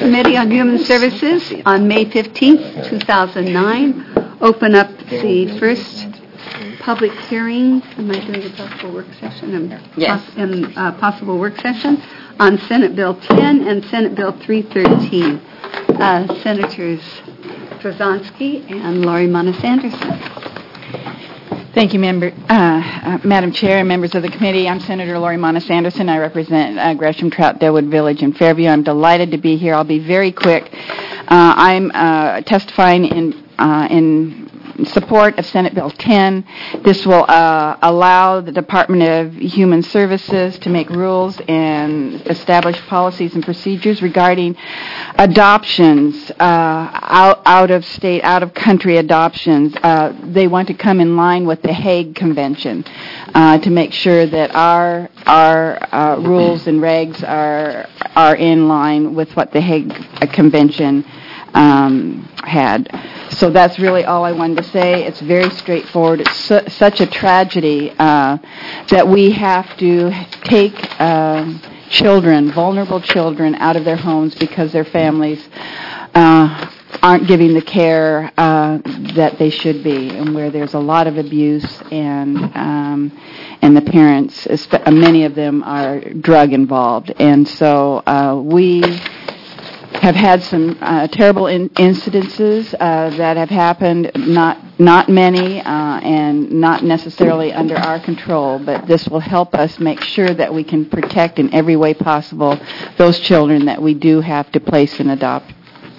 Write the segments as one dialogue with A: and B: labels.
A: Committee on Human Services on May 15th, 2009. Open up the first public hearing. Am I doing a possible work session?
B: Yes.
A: Possible work session on Senate Bill 10 and Senate Bill 313. Senators Przanski and Laurie Monis Anderson.
B: Thank you, Madam Chair and members of the committee. I'm Senator Laurie Monis Anderson. I represent Gresham, Trout, Delwood Village, and Fairview. I'm delighted to be here. I'll be very quick. I'm testifying in support of Senate Bill 10. This will allow the Department of Human Services to make rules and establish policies and procedures regarding adoptions, out of state, out of country adoptions. They want to come in line with the Hague Convention to make sure that our rules and regs are in line with what the Hague Convention had. So that's really all I wanted to say. It's very straightforward. It's such a tragedy that we have to take children, vulnerable children, out of their homes because their families aren't giving the care that they should be, and where there's a lot of abuse and the parents, many of them are drug involved. And so we have had some terrible incidences that have happened, not many, and not necessarily under our control, but this will help us make sure that we can protect in every way possible those children that we do have to place and adopt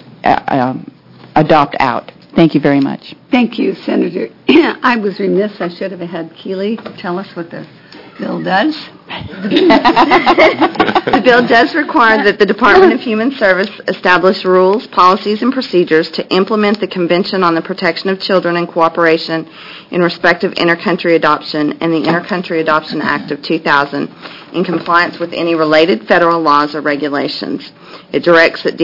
B: out. Thank you very much.
A: Thank you, Senator. I was remiss. I should have had Keeley tell us what the bill does.
C: The bill does require that the Department of Human Service establish rules, policies, and procedures to implement the Convention on the Protection of Children and Cooperation in respect of intercountry adoption and the Intercountry Adoption Act of 2000 in compliance with any related federal laws or regulations. It directs that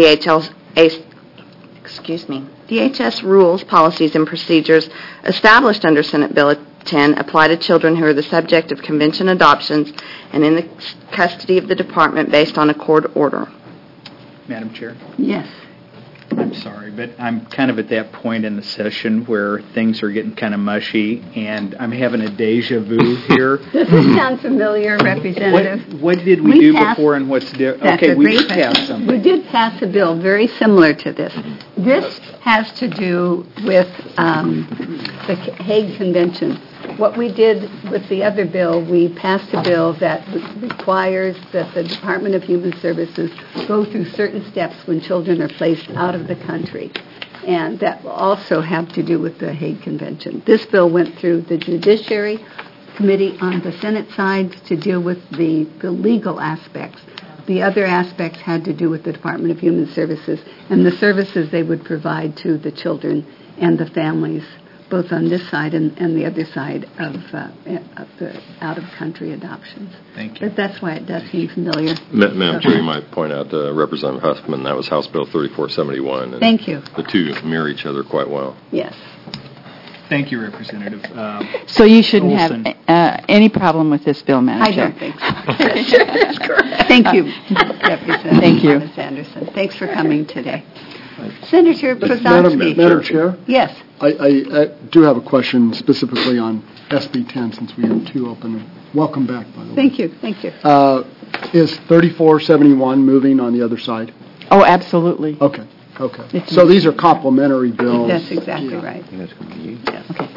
C: DHS rules, policies, and procedures established under Senate Bill 10 apply to children who are the subject of convention adoptions and in the custody of the department based on a court order.
D: Madam Chair?
A: Yes.
D: I'm sorry, but I'm kind of at that point in the session where things are getting kind of mushy, and I'm having a deja vu here.
A: Does this sound familiar, Representative?
D: What did we do before and what's different? Okay, we passed something.
A: We did pass a bill very similar to this. This has to do with the Hague Convention. What we did with the other bill, we passed a bill that requires that the Department of Human Services go through certain steps when children are placed out of the country. And that will also have to do with the Hague Convention. This bill went through the Judiciary Committee on the Senate side to deal with the legal aspects. The other aspects had to do with the Department of Human Services and the services they would provide to the children and the families, both on this side and the other side of the out-of-country adoptions.
D: Thank you.
A: But that's why it does seem familiar.
E: Madam Chair, you might point out Representative Huffman, that was House Bill 3471. And
A: thank you.
E: The two mirror each other quite well.
A: Yes.
D: Thank you, Representative.
B: So you shouldn't have any problem with this bill, Madam Chair.
A: I don't think so. That's correct. Thank you, Representative
B: Thank you.
A: Anderson. Thanks for coming today. Senator Przanski.
F: Madam Chair?
A: Yes.
F: I do have a question specifically on SB 10 since we have two open. Welcome back, by the way.
A: Thank you.
F: Is 3471 moving on the other side?
B: Oh, absolutely.
F: Okay. So these are complementary bills.
A: That's exactly right.
B: Yeah. Okay.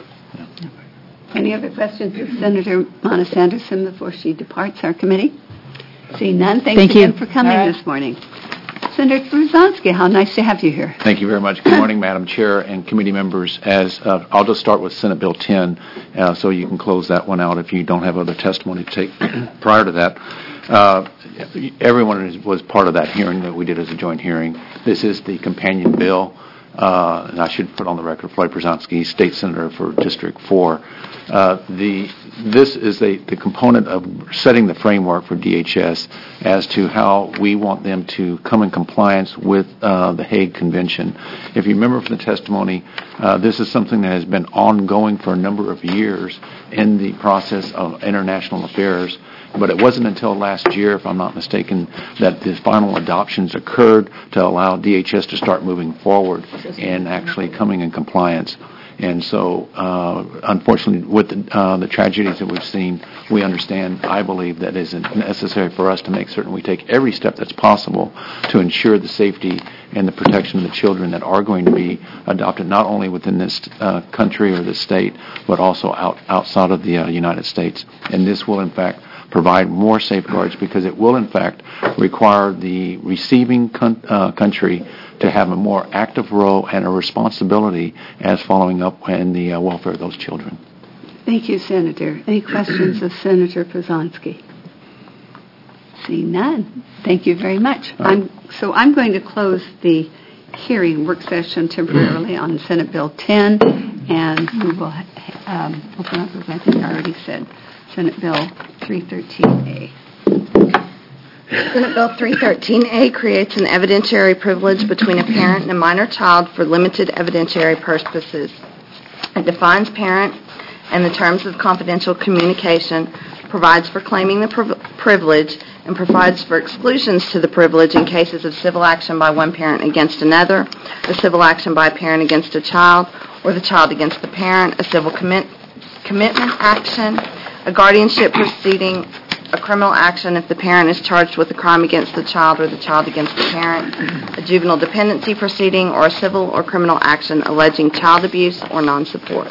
A: Any other questions of Senator Monis Anderson before she departs our committee? Seeing none, thanks again for coming this morning. Senator Przanski, how nice to have you here.
G: Thank you very much. Good morning, Madam Chair and committee members. I'll just start with Senate Bill 10, so you can close that one out if you don't have other testimony to take prior to that. Everyone was part of that hearing that we did as a joint hearing. This is the companion bill, and I should put on the record Floyd Przanski, State Senator for District 4. This is the component of setting the framework for DHS as to how we want them to come in compliance with the Hague Convention. If you remember from the testimony, this is something that has been ongoing for a number of years in the process of international affairs. But it wasn't until last year, if I'm not mistaken, that the final adoptions occurred to allow DHS to start moving forward and actually coming in compliance. And so, unfortunately, with the tragedies that we've seen, we understand, I believe, that it is necessary for us to make certain we take every step that's possible to ensure the safety and the protection of the children that are going to be adopted, not only within this country or this state, but also outside of the United States. And this will, in fact, provide more safeguards because it will, in fact, require the receiving country to have a more active role and a responsibility as following up in the welfare of those children.
A: Thank you, Senator. Any questions of Senator Przanski? Seeing none. Thank you very much. I'm going to close the hearing work session temporarily on Senate Bill 10, and we will open up, as I think I already said, Senate Bill 313A.
C: Senate Bill 313A creates an evidentiary privilege between a parent and a minor child for limited evidentiary purposes. It defines parent and the terms of confidential communication, provides for claiming the privilege, and provides for exclusions to the privilege in cases of civil action by one parent against another, a civil action by a parent against a child, or the child against the parent, a civil commitment action, a guardianship proceeding, a criminal action if the parent is charged with a crime against the child or the child against the parent, a juvenile dependency proceeding, or a civil or criminal action alleging child abuse or non-support.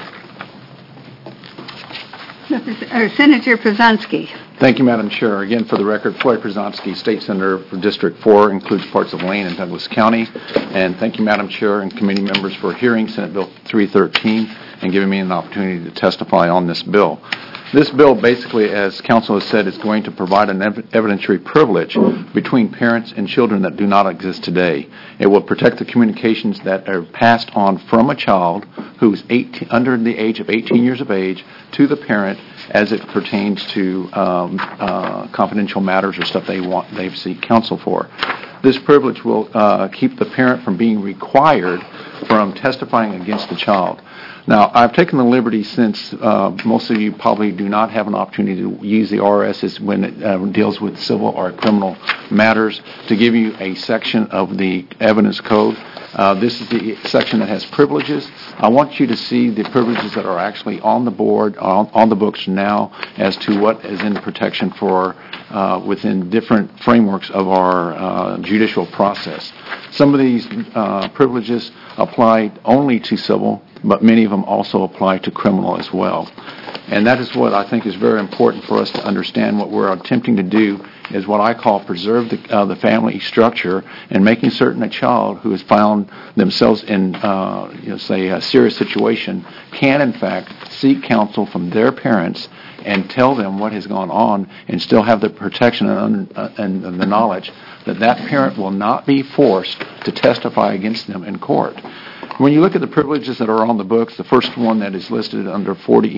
A: Senator Przanski.
G: Thank you, Madam Chair. Again, for the record, Floyd Przanski, State Senator for District 4, includes parts of Wayne and Douglas County. And thank you, Madam Chair and committee members, for hearing Senate Bill 313 and giving me an opportunity to testify on this bill. This bill basically, as counsel has said, is going to provide an evidentiary privilege between parents and children that do not exist today. It will protect the communications that are passed on from a child who is under the age of 18 years of age to the parent as it pertains to confidential matters or stuff they seek counsel for. This privilege will keep the parent from being required from testifying against the child. Now, I've taken the liberty, since most of you probably do not have an opportunity to use the RSS when it deals with civil or criminal matters, to give you a section of the evidence code. This is the section that has privileges. I want you to see the privileges that are actually on the board, on the books now, as to what is in protection for within different frameworks of our judicial process. Some of these privileges apply only to civil, but many of them also apply to criminal as well. And that is what I think is very important for us to understand. What we're attempting to do is what I call preserve the family structure, and making certain a child who has found themselves in, say, a serious situation can, in fact, seek counsel from their parents and tell them what has gone on, and still have the protection and the knowledge that that parent will not be forced to testify against them in court. When you look at the privileges that are on the books, the first one that is listed under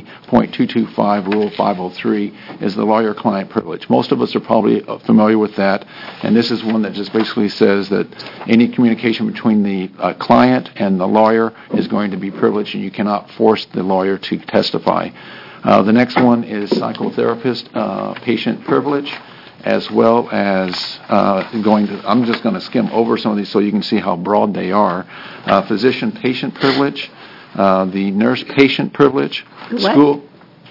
G: 40.225 Rule 503 is the lawyer-client privilege. Most of us are probably familiar with that, and this is one that just basically says that any communication between the client and the lawyer is going to be privileged, and you cannot force the lawyer to testify. The next one is psychotherapist patient privilege, as well as I'm just going to skim over some of these so you can see how broad they are. Physician-patient privilege, the nurse-patient privilege, school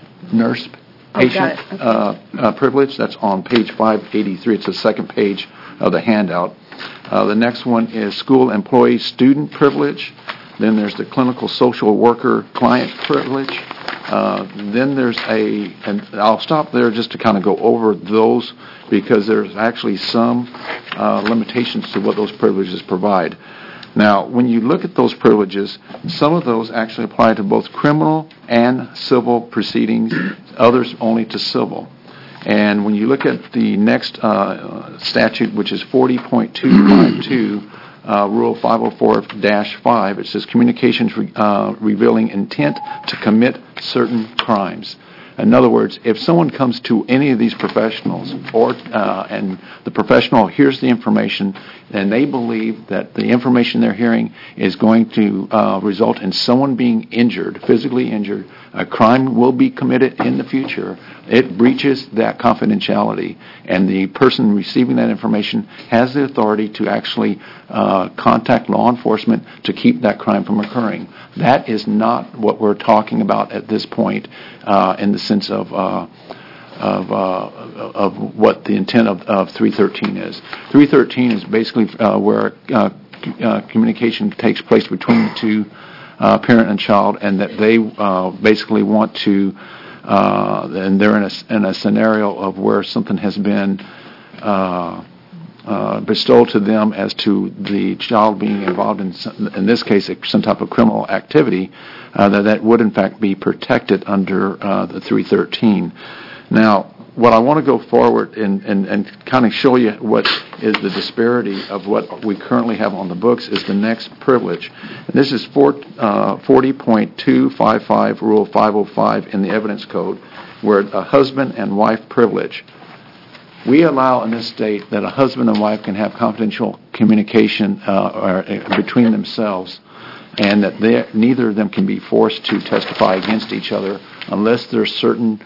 G: nurse-patient privilege. That's on page 583. It's the second page of the handout. The next one is school employee-student privilege. Then there's the clinical social worker-client privilege. Then there's and I'll stop there just to kind of go over those, because there's actually some limitations to what those privileges provide. Now, when you look at those privileges, some of those actually apply to both criminal and civil proceedings, others only to civil. And when you look at the next statute, which is 40.252, Rule 504-5, it says communications revealing intent to commit certain crimes. In other words, if someone comes to any of these professionals, and the professional hears the information, and they believe that the information they're hearing is going to result in someone being injured, physically injured, a crime will be committed in the future, it breaches that confidentiality. And the person receiving that information has the authority to actually contact law enforcement to keep that crime from occurring. That is not what we're talking about at this point in the sense of what the intent of 313 is. 313 is basically where communication takes place between the two, parent and child, and that they basically want to, and they're in a scenario of where something has been bestowed to them as to the child being involved in this case, some type of criminal activity, that would in fact be protected under the 313. Now, what I want to go forward and kind of show you what is the disparity of what we currently have on the books is the next privilege. And this is 40.255 Rule 505 in the Evidence Code, where a husband and wife privilege. We allow in this state that a husband and wife can have confidential communication between themselves, and that neither of them can be forced to testify against each other unless there's certain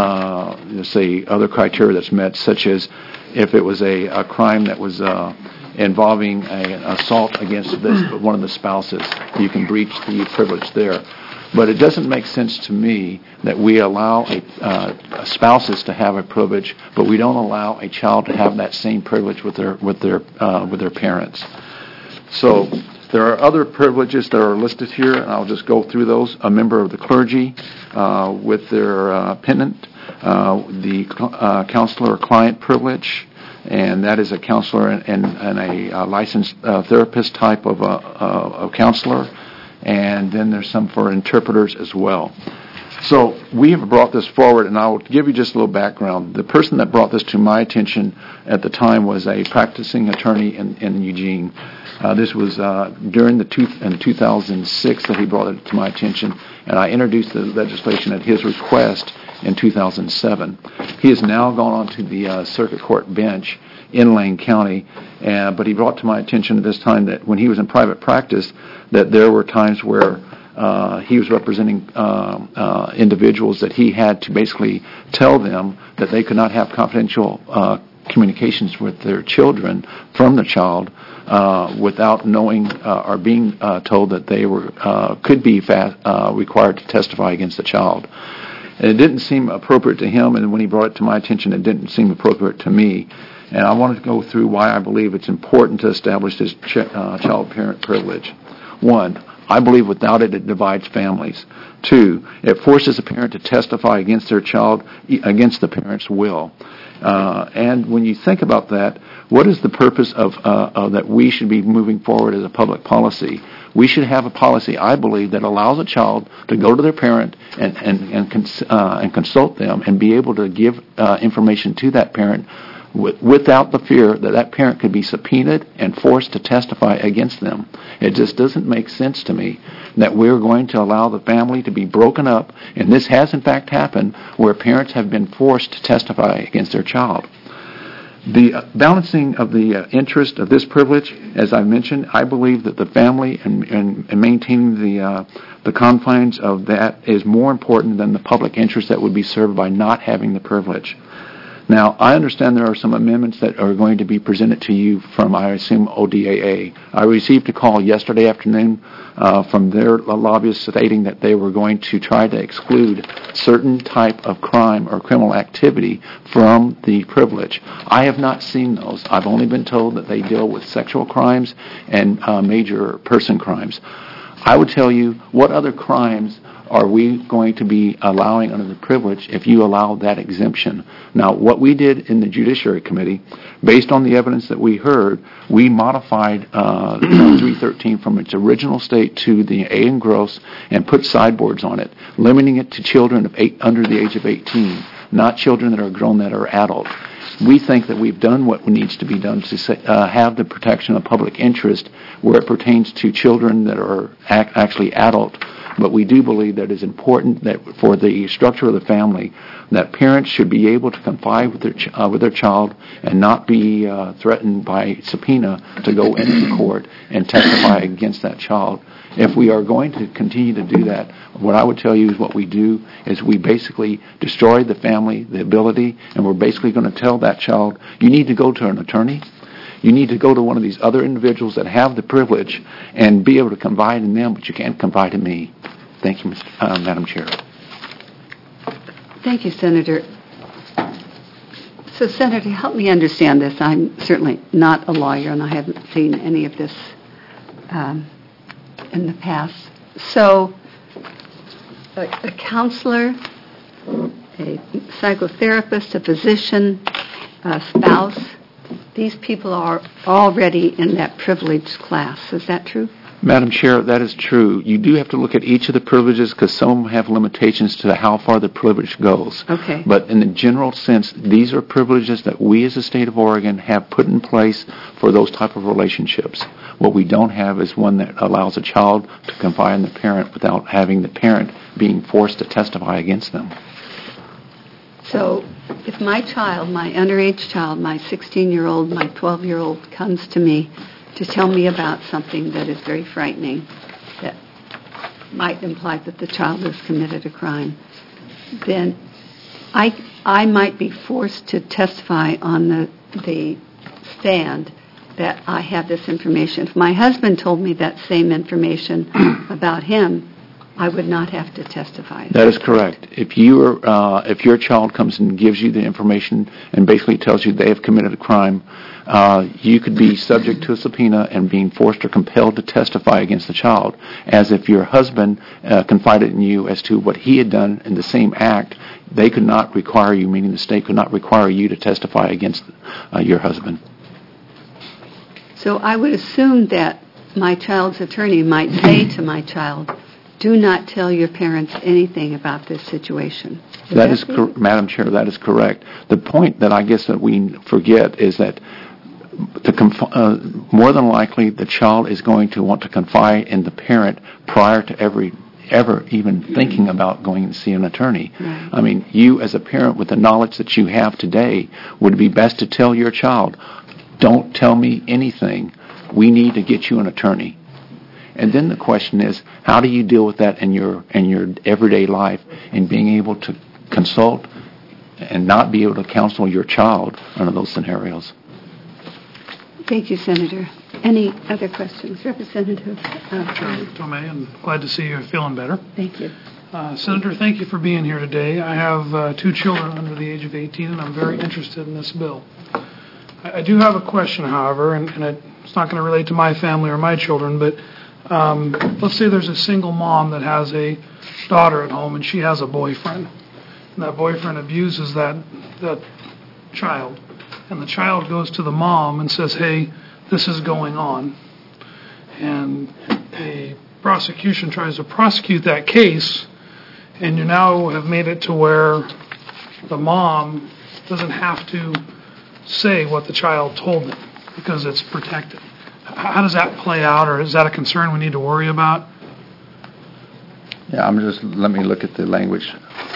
G: say other criteria that's met, such as if it was a crime that was involving an assault against one of the spouses, you can breach the privilege there. But it doesn't make sense to me that we allow spouses to have a privilege, but we don't allow a child to have that same privilege with their parents. So there are other privileges that are listed here, and I'll just go through those. A member of the clergy with their pendant, the counselor or client privilege, and that is a counselor and a licensed therapist type of counselor. And then there's some for interpreters as well. So we have brought this forward, and I'll give you just a little background. The person that brought this to my attention at the time was a practicing attorney in Eugene. This was in 2006 that he brought it to my attention, and I introduced the legislation at his request in 2007. He has now gone on to the circuit court bench in Lane County, but he brought to my attention at this time that when he was in private practice, that there were times where he was representing individuals that he had to basically tell them that they could not have confidential communications with their children from the child without knowing or being told that they were could be required to testify against the child. And it didn't seem appropriate to him, and when he brought it to my attention, it didn't seem appropriate to me. And I wanted to go through why I believe it's important to establish this child-parent privilege. One, I believe without it, it divides families. Two, it forces a parent to testify against their child, against the parent's will. And when you think about that, what is the purpose of that we should be moving forward as a public policy? We should have a policy, I believe, that allows a child to go to their parent and consult them and be able to give information to that parent without the fear that that parent could be subpoenaed and forced to testify against them. It just doesn't make sense to me that we're going to allow the family to be broken up, and this has in fact happened, where parents have been forced to testify against their child. The balancing of the interest of this privilege, as I mentioned, I believe that the family and maintaining the confines of that is more important than the public interest that would be served by not having the privilege. Now, I understand there are some amendments that are going to be presented to you from, I assume, ODAA. I received a call yesterday afternoon from their lobbyists stating that they were going to try to exclude certain type of crime or criminal activity from the privilege. I have not seen those. I've only been told that they deal with sexual crimes and major person crimes. I would tell you, what other crimes are we going to be allowing under the privilege if you allow that exemption? Now, what we did in the Judiciary Committee, based on the evidence that we heard, we modified 313 from its original state to the A and gross and put sideboards on it, limiting it to children under the age of 18, not children that are grown that are adult. We think that we've done what needs to be done to have the protection of public interest where it pertains to children that are actually adult. But we do believe that it's important that for the structure of the family, that parents should be able to confide with their child and not be threatened by subpoena to go into court and testify against that child. If we are going to continue to do that, what I would tell you is what we do is we basically destroy the family, the ability, and we're basically going to tell that child, you need to go to an attorney. You need to go to one of these other individuals that have the privilege and be able to confide in them, but you can't confide in me. Thank you, Madam Chair.
A: Thank you, Senator. So, Senator, help me understand this. I'm certainly not a lawyer, and I haven't seen any of this in the past. So, a counselor, a psychotherapist, a physician, a spouse, these people are already in that privileged class. Is that true?
G: Madam Chair, that is true. You do have to look at each of the privileges because some have limitations to how far the privilege goes.
A: Okay.
G: But in the general sense, these are privileges that we as the state of Oregon have put in place for those type of relationships. What we don't have is one that allows a child to confide in the parent without having the parent being forced to testify against them.
A: So if my child, my underage child, my 16-year-old, my 12-year-old comes to me to tell me about something that is very frightening, that might imply that the child has committed a crime, then I might be forced to testify on the stand that I have this information. If my husband told me that same information about him, I would not have to testify.
G: That is correct. If your child comes and gives you the information and basically tells you they have committed a crime, you could be subject to a subpoena and being forced or compelled to testify against the child. As if your husband confided in you as to what he had done in the same act, they could not require you, meaning the state could not require you to testify against your husband.
A: So I would assume that my child's attorney might say to my child, do not tell your parents anything about this situation.
G: That is Madam Chair, that is correct. The point that I guess that we forget is that more than likely the child is going to want to confide in the parent prior to ever even thinking about going to see an attorney.
A: Right.
G: I mean, you as a parent with the knowledge that you have today would be best to tell your child, don't tell me anything. We need to get you an attorney. And then the question is, how do you deal with that in your everyday life and being able to consult and not be able to counsel your child under those scenarios?
A: Thank you, Senator. Any other questions? Representative
H: Tomei, I'm glad to see you're feeling better.
A: Thank you.
H: Senator, thank you for being here today. I have 2 children under the age of 18, and I'm very interested in this bill. I do have a question, however, and it's not going to relate to my family or my children, but let's say there's a single mom that has a daughter at home and she has a boyfriend, and that boyfriend abuses that child, and the child goes to the mom and says, hey, this is going on, and the prosecution tries to prosecute that case, and you now have made it to where the mom doesn't have to say what the child told them because it's protected. How does that play out, or is that a concern we need to worry about?
G: Yeah, let me look at the language.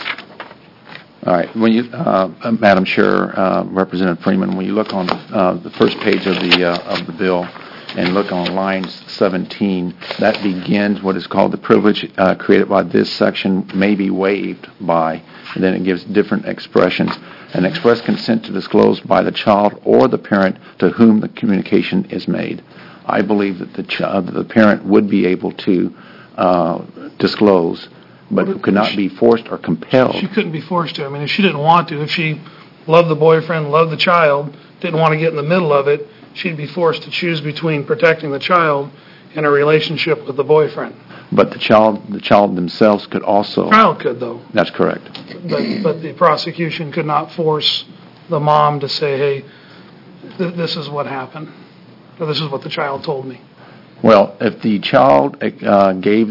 G: All right, when you, Madam Chair, Representative Freeman, when you look on the first page of the bill and look on line 17, that begins what is called the privilege created by this section may be waived by, and then it gives different expressions. An express consent to disclose by the child or the parent to whom the communication is made. I believe that the parent would be able to disclose, but could not be forced or compelled.
H: She couldn't be forced to. I mean, if she didn't want to, if she loved the boyfriend, loved the child, didn't want to get in the middle of it, she'd be forced to choose between protecting the child and a relationship with the boyfriend.
G: But the child themselves could also.
H: The child could, though.
G: That's correct.
H: But the prosecution could not force the mom to say, hey, this is what happened, or this is what the child told me.
G: Well, if the child waived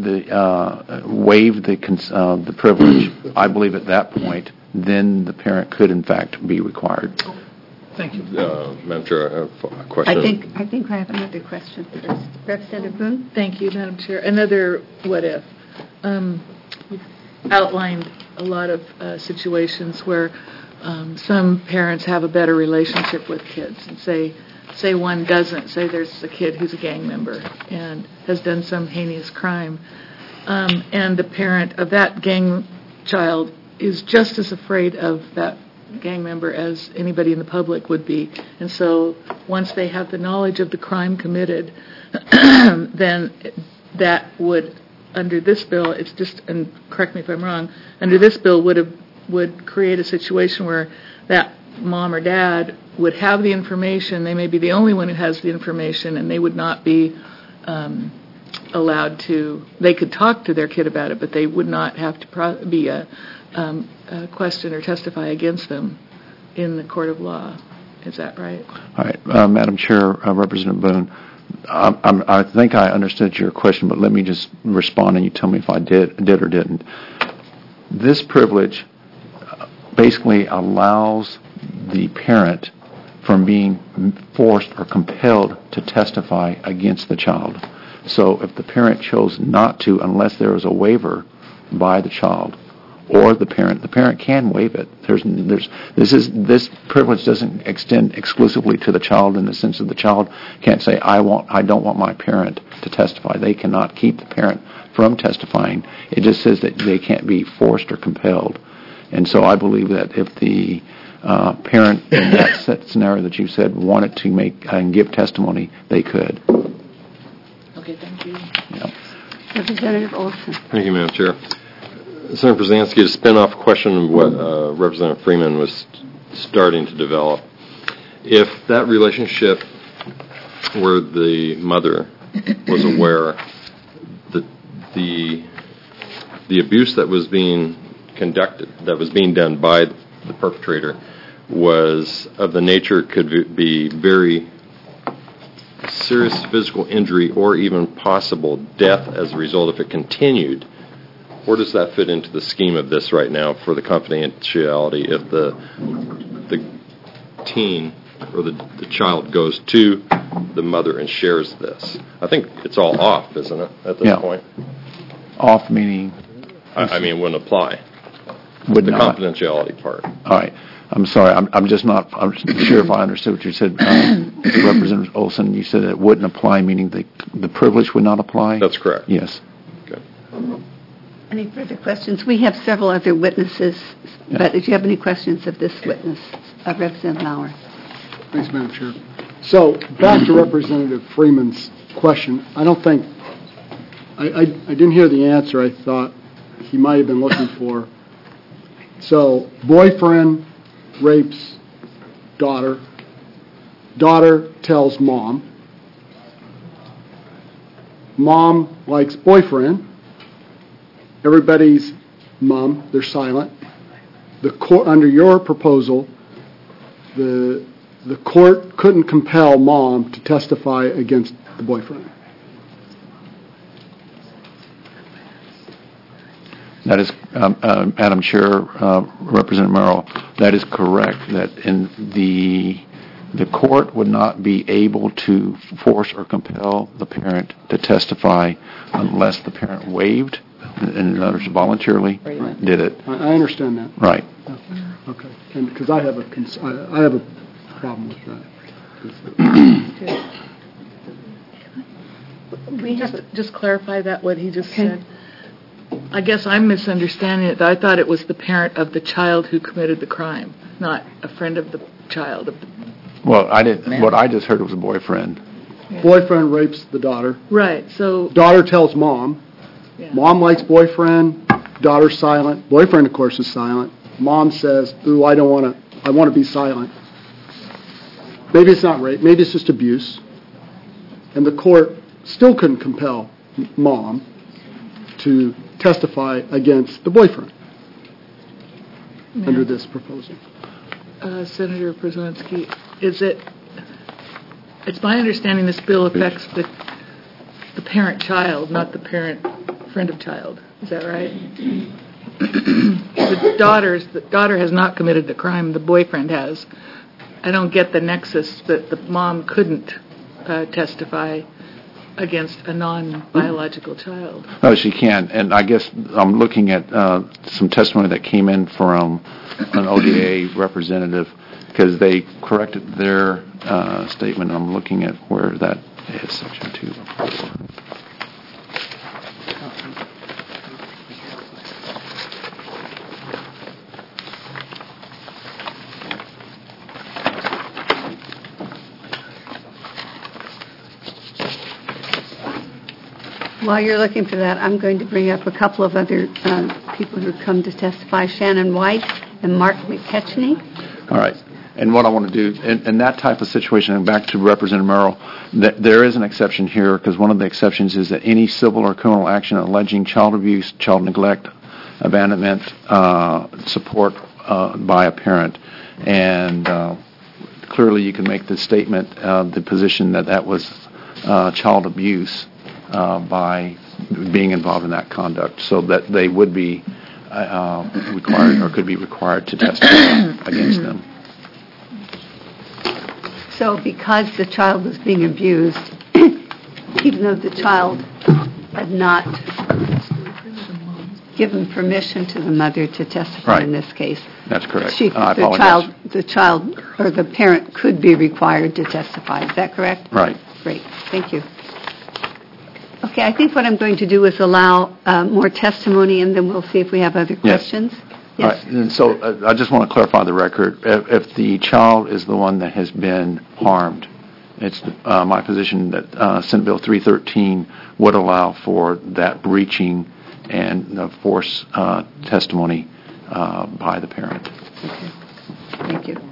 G: the privilege, I believe at that point, then the parent could in fact be required.
H: Thank you.
E: Madam Chair, I have a question.
A: I think I have another question first. Representative Boone?
I: Thank you, Madam Chair. Another what if. You've outlined a lot of situations where some parents have a better relationship with kids, and say one doesn't. Say there's a kid who's a gang member and has done some heinous crime, and the parent of that gang child is just as afraid of that gang member as anybody in the public would be. And so once they have the knowledge of the crime committed, then that would, under this bill, it's just, and correct me if I'm wrong, under this bill would create a situation where that mom or dad would have the information. They may be the only one who has the information, and they would not be allowed to. They could talk to their kid about it, but they would not have to be question or testify against them in the court of law. Is that right?
G: All right, Madam Chair, Representative Boone, I think I understood your question, but let me just respond and you tell me if I did or didn't. This privilege basically allows the parent from being forced or compelled to testify against the child. So if the parent chose not to, unless there was a waiver by the child or the parent can waive it. This privilege doesn't extend exclusively to the child in the sense that the child can't say, I don't want my parent to testify. They cannot keep the parent from testifying. It just says that they can't be forced or compelled. And so I believe that if the parent in that scenario that you said wanted to make and give testimony, they could.
I: Okay, thank you.
G: Yeah.
A: Representative Olson.
E: Thank you, Madam Chair. Senator Brzezinski, to spin off a question of what Representative Freeman was starting to develop, if that relationship where the mother was aware that the abuse that was being conducted, that was being done by the perpetrator, was of the nature could be very serious physical injury or even possible death as a result if it continued, where does that fit into the scheme of this right now for the confidentiality if the teen or the child goes to the mother and shares this? I think it's all off, isn't it, at this point?
G: Off meaning?
E: I mean, it wouldn't apply.
G: Would
E: the
G: not.
E: Confidentiality part.
G: All right. I'm sorry. I'm just not sure if I understood what you said. Representative Olson, you said it wouldn't apply, meaning the privilege would not apply?
E: That's correct.
G: Yes.
E: Okay.
A: Any further questions? We have several other witnesses, but if you have any questions of this witness, Representative Maurer.
F: Thanks, Madam Chair. So back to Representative Freeman's question. I don't think, I didn't hear the answer I thought he might have been looking for. So boyfriend rapes daughter. Daughter tells mom. Mom likes boyfriend. Everybody's mum. They're silent. The court, under your proposal, the court couldn't compel mom to testify against the boyfriend.
G: That is, Madam Chair, Representative Merrill, that is correct. That in the court would not be able to force or compel the parent to testify unless the parent waived, and in other words, voluntarily did it.
F: I understand that.
G: Right.
F: Okay. And because I have a problem with that.
I: We just clarify that what he just said. I guess I'm misunderstanding it. I thought it was the parent of the child who committed the crime, not a friend of the child.
G: Well, I didn't. What I just heard was a boyfriend.
F: Yeah. Boyfriend rapes the daughter.
I: Right. So
F: daughter tells mom. Yeah. Mom likes boyfriend. Daughter's silent. Boyfriend, of course, is silent. Mom says, "Ooh, I want to be silent." Maybe it's not rape. Maybe it's just abuse. And the court still couldn't compel mom to testify against the boyfriend under this proposal.
H: Senator Brzezinski, it's my understanding this bill affects the parent-child, not the parent-friend of child. Is that right? The daughter has not committed the crime. The boyfriend has.
I: I don't get the nexus that the mom couldn't testify against a non-biological child.
G: Oh, she can. And I guess I'm looking at some testimony that came in from an ODA representative because they corrected their statement. I'm looking at where that is, section 2.
A: While you're looking for that, I'm going to bring up a couple of other people who come to testify, Shannon White and Mark McKechnie.
G: All right. And what I want to do, in that type of situation, and back to Representative Merrill, there is an exception here because one of the exceptions is that any civil or criminal action alleging child abuse, child neglect, abandonment, support by a parent. And clearly you can make the statement, the position that was child abuse by being involved in that conduct, so that they would be required or could be required to testify against them.
A: So because the child was being abused, even though the child had not given permission to the mother to testify
G: Right.
A: in this case,
G: That's correct.
A: I apologize. The child or the parent could be required to testify. Is that correct?
G: Right.
A: Great. Thank you. Okay, I think what I'm going to do is allow more testimony, and then we'll see if we have other questions.
G: All right. And so I just want to clarify the record. If the child is the one that has been harmed, it's my position that Senate Bill 313 would allow for that breaching and force testimony by the parent.
A: Okay. Thank you.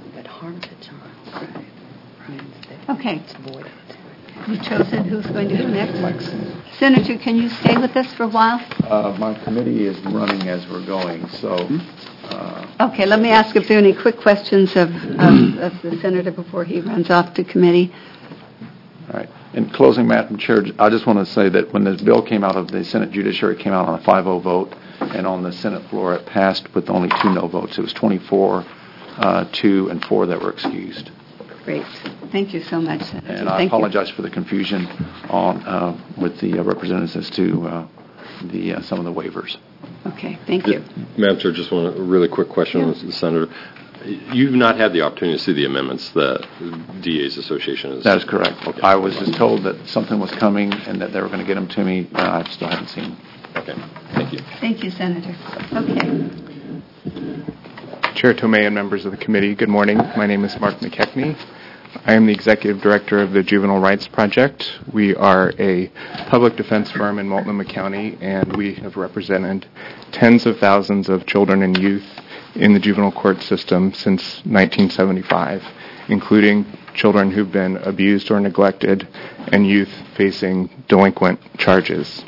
A: Okay. You've chosen who's going to go next? Senator, can you stay with us for a while?
G: My committee is running as we're going, so...
A: Okay, let me ask if there are any quick questions of the senator before he runs off to committee.
G: All right. In closing, Madam Chair, I just want to say that when this bill came out of the Senate Judiciary, it came out on a 5-0 vote, and on the Senate floor it passed with only 2 no votes. It was 24, 2, and 4 that were excused.
A: Great. Thank you so much, Senator.
G: And I apologize for the confusion on with the representatives as to some of the waivers.
A: Okay, thank you.
E: Madam Chair, just one really quick question, Senator. You've not had the opportunity to see the amendments that DA's Association has...
G: That is correct.
E: Okay.
G: I was just told that something was coming and that they were going to get them to me. I still haven't seen them.
E: Okay. Thank you.
A: Thank you, Senator. Okay.
J: Chair Tomei and members of the committee, good morning. My name is Mark McKechnie. I am the Executive Director of the Juvenile Rights Project. We are a public defense firm in Multnomah County, and we have represented tens of thousands of children and youth in the juvenile court system since 1975, including children who've been abused or neglected and youth facing delinquent charges.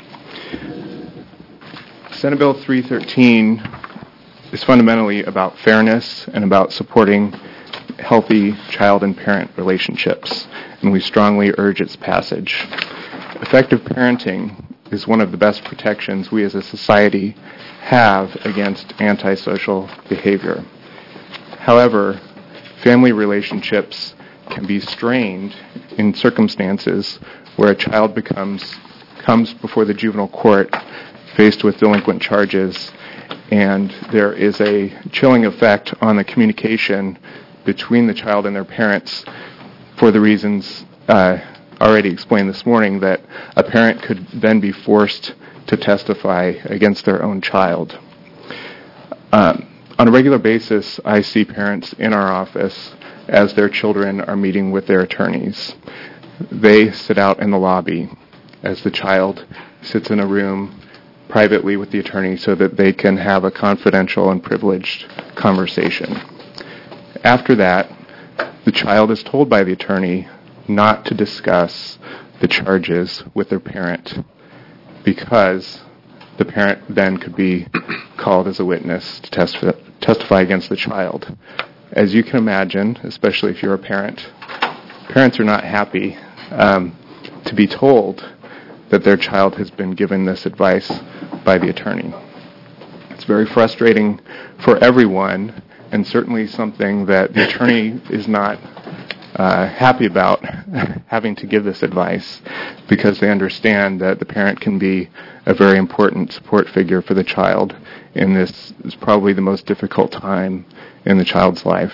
J: Senate Bill 313 is fundamentally about fairness and about supporting healthy child and parent relationships, and we strongly urge its passage. Effective parenting is one of the best protections we as a society have against antisocial behavior. However, family relationships can be strained in circumstances where a child comes before the juvenile court faced with delinquent charges, and there is a chilling effect on the communication between the child and their parents for the reasons already explained this morning, that a parent could then be forced to testify against their own child. On a regular basis, I see parents in our office as their children are meeting with their attorneys. They sit out in the lobby as the child sits in a room privately with the attorney so that they can have a confidential and privileged conversation. After that, the child is told by the attorney not to discuss the charges with their parent because the parent then could be called as a witness to testify against the child. As you can imagine, especially if you're a parent, parents are not happy to be told that their child has been given this advice by the attorney. It's very frustrating for everyone and certainly something that the attorney is not happy about having to give this advice, because they understand that the parent can be a very important support figure for the child, and this is probably the most difficult time in the child's life.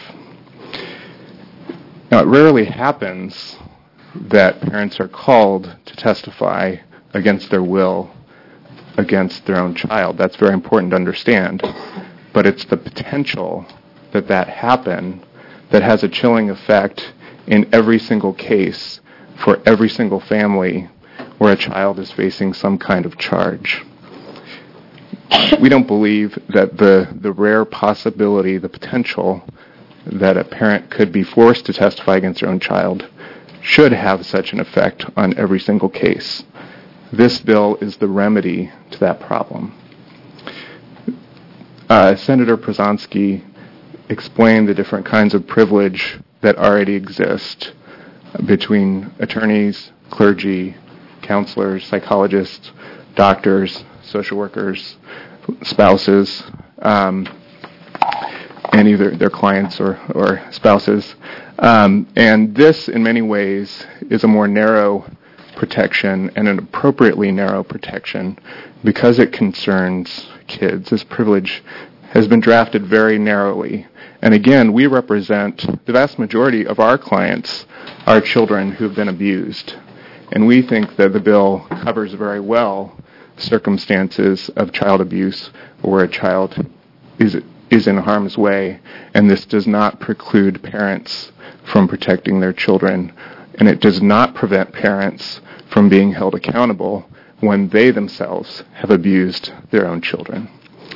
J: Now, it rarely happens that parents are called to testify against their will against their own child. That's very important to understand. But it's the potential that happen that has a chilling effect in every single case for every single family where a child is facing some kind of charge. We don't believe that the rare possibility, the potential that a parent could be forced to testify against their own child should have such an effect on every single case. This bill is the remedy to that problem. Senator Przanski explained the different kinds of privilege that already exist between attorneys, clergy, counselors, psychologists, doctors, social workers, spouses, and either their clients or spouses. And this, in many ways, is a more narrow protection and an appropriately narrow protection because it concerns kids. This privilege has been drafted very narrowly. And again, we represent the vast majority of our clients are children who have been abused. And we think that the bill covers very well circumstances of child abuse where a child is in harm's way, and this does not preclude parents from protecting their children, and it does not prevent parents from being held accountable when they themselves have abused their own children.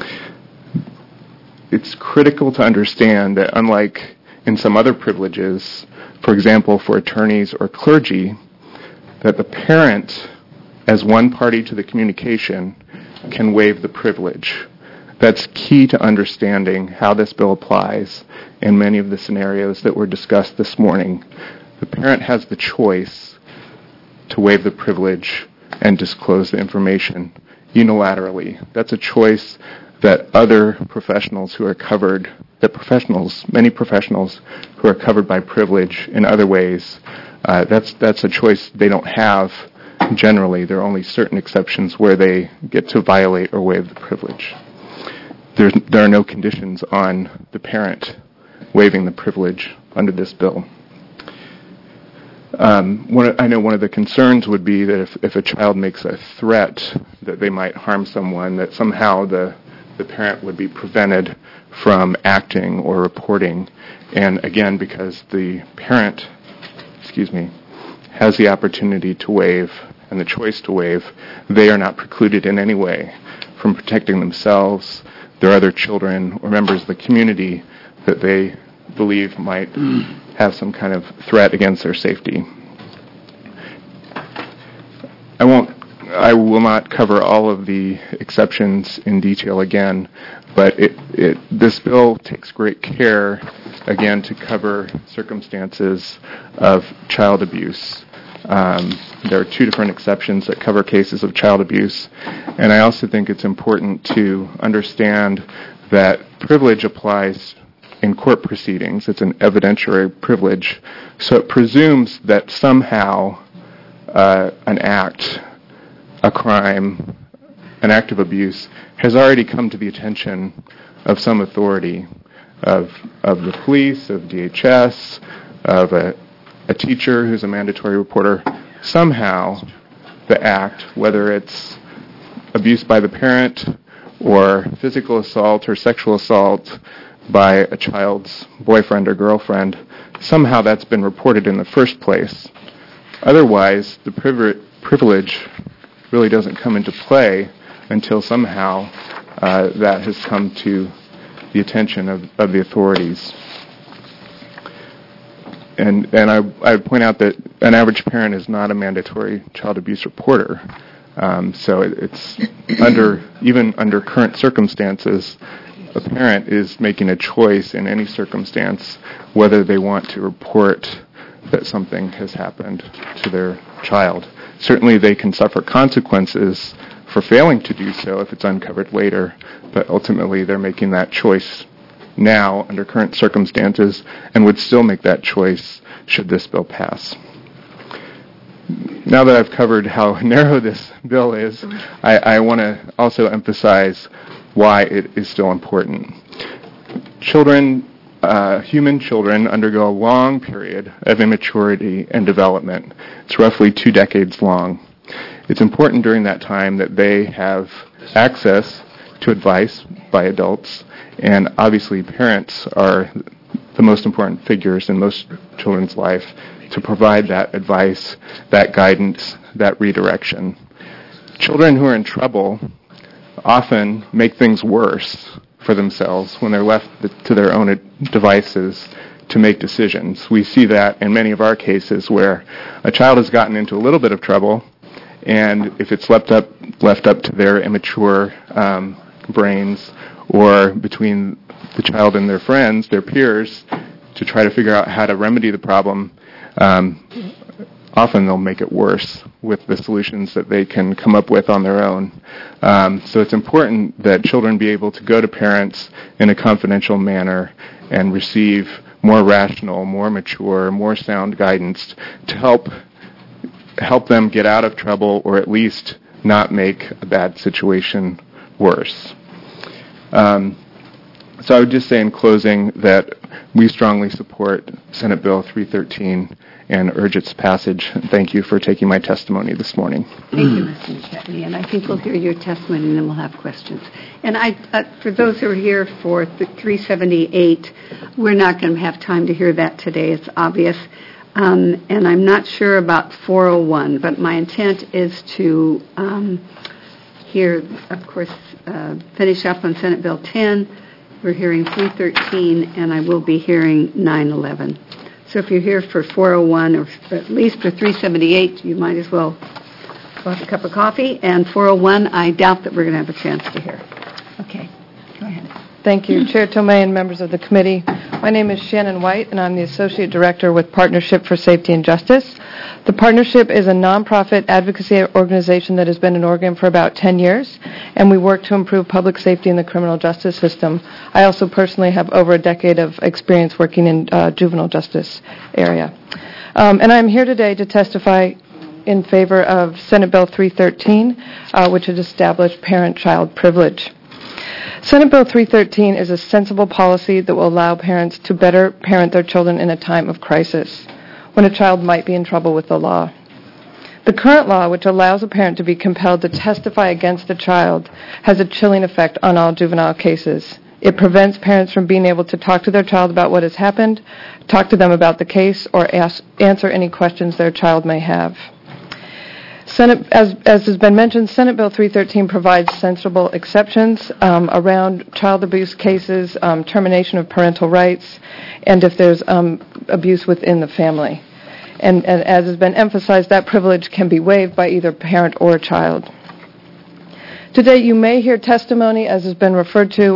J: It's critical to understand that unlike in some other privileges, for example, for attorneys or clergy, that the parent, as one party to the communication, can waive the privilege. That's key to understanding how this bill applies in many of the scenarios that were discussed this morning. The parent has the choice to waive the privilege and disclose the information unilaterally. That's a choice that other professionals who are covered, many professionals who are covered by privilege in other ways, that's a choice they don't have generally. There are only certain exceptions where they get to violate or waive the privilege. There are no conditions on the parent waiving the privilege under this bill. I know one of the concerns would be that if a child makes a threat that they might harm someone, that somehow the parent would be prevented from acting or reporting. And again, because the parent, has the opportunity to waive and the choice to waive, they are not precluded in any way from protecting themselves, their other children, or members of the community that they believe might have some kind of threat against their safety. I will not cover all of the exceptions in detail again, but this bill takes great care, again, to cover circumstances of child abuse. There are two different exceptions that cover cases of child abuse, and I also think it's important to understand that privilege applies in court proceedings. It's an evidentiary privilege, so it presumes that somehow an act, a crime, an act of abuse has already come to the attention of some authority, of the police, of DHS, of a teacher who's a mandatory reporter. Somehow the act, whether it's abuse by the parent or physical assault or sexual assault by a child's boyfriend or girlfriend, somehow that's been reported in the first place. Otherwise, the privilege really doesn't come into play until somehow that has come to the attention of the authorities. And I point out that an average parent is not a mandatory child abuse reporter. So it's even under current circumstances, a parent is making a choice in any circumstance whether they want to report that something has happened to their child. Certainly they can suffer consequences for failing to do so if it's uncovered later, but ultimately they're making that choice now under current circumstances and would still make that choice should this bill pass. Now that I've covered how narrow this bill is, I want to also emphasize why it is still important. Human children undergo a long period of immaturity and development. It's roughly 2 decades long. It's important during that time that they have access to advice by adults, and obviously parents are the most important figures in most children's life to provide that advice, that guidance, that redirection. Children who are in trouble often make things worse for themselves when they're left to their own devices to make decisions. We see that in many of our cases where a child has gotten into a little bit of trouble, and if it's left up to their immature brains or between the child and their friends, their peers, to try to figure out how to remedy the problem, often they'll make it worse with the solutions that they can come up with on their own. So it's important that children be able to go to parents in a confidential manner and receive more rational, more mature, more sound guidance to help them get out of trouble or at least not make a bad situation worse. So I would just say in closing that we strongly support Senate Bill 313 and urge its passage. Thank you for taking my testimony this morning.
A: Thank you, Mr. McChesney, and I think we'll hear your testimony and then we'll have questions. And for those who are here for the 378, we're not going to have time to hear that today, it's obvious. And I'm not sure about 401, but my intent is to hear, of course, finish up on Senate Bill 10. We're hearing 313, and I will be hearing 911. So if you're here for 401, or at least for 378, you might as well have a cup of coffee. And 401, I doubt that we're going to have a chance to hear. Okay, go ahead.
K: Thank you, Chair Tomei and members of the committee. My name is Shannon White, and I'm the Associate Director with Partnership for Safety and Justice. The Partnership is a nonprofit advocacy organization that has been in Oregon for about 10 years, and we work to improve public safety in the criminal justice system. I also personally have over a decade of experience working in juvenile justice area. And I'm here today to testify in favor of Senate Bill 313, which has established parent-child privilege. Senate Bill 313 is a sensible policy that will allow parents to better parent their children in a time of crisis, when a child might be in trouble with the law. The current law, which allows a parent to be compelled to testify against a child, has a chilling effect on all juvenile cases. It prevents parents from being able to talk to their child about what has happened, talk to them about the case, or answer any questions their child may have. As has been mentioned, Senate Bill 313 provides sensible exceptions around child abuse cases, termination of parental rights, and if there's abuse within the family. And as has been emphasized, that privilege can be waived by either parent or child. Today, you may hear testimony, as has been referred to,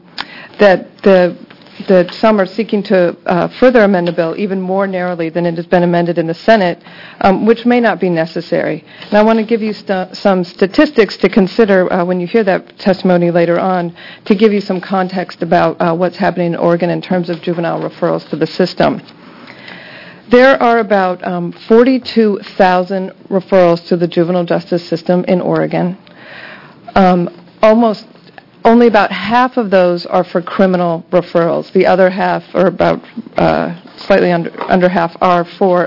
K: that some are seeking to further amend the bill even more narrowly than it has been amended in the Senate, which may not be necessary. And I want to give you some statistics to consider when you hear that testimony later on, to give you some context about what's happening in Oregon in terms of juvenile referrals to the system. There are about 42,000 referrals to the juvenile justice system in Oregon. Only about half of those are for criminal referrals. The other half, or about slightly under half, are for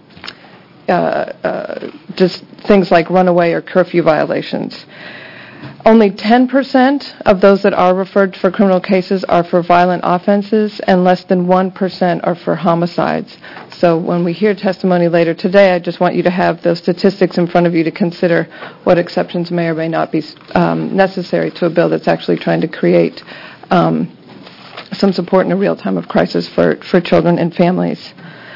K: just things like runaway or curfew violations. Only 10% of those that are referred for criminal cases are for violent offenses, and less than 1% are for homicides. So when we hear testimony later today, I just want you to have those statistics in front of you to consider what exceptions may or may not be necessary to a bill that's actually trying to create some support in a real time of crisis for children and families.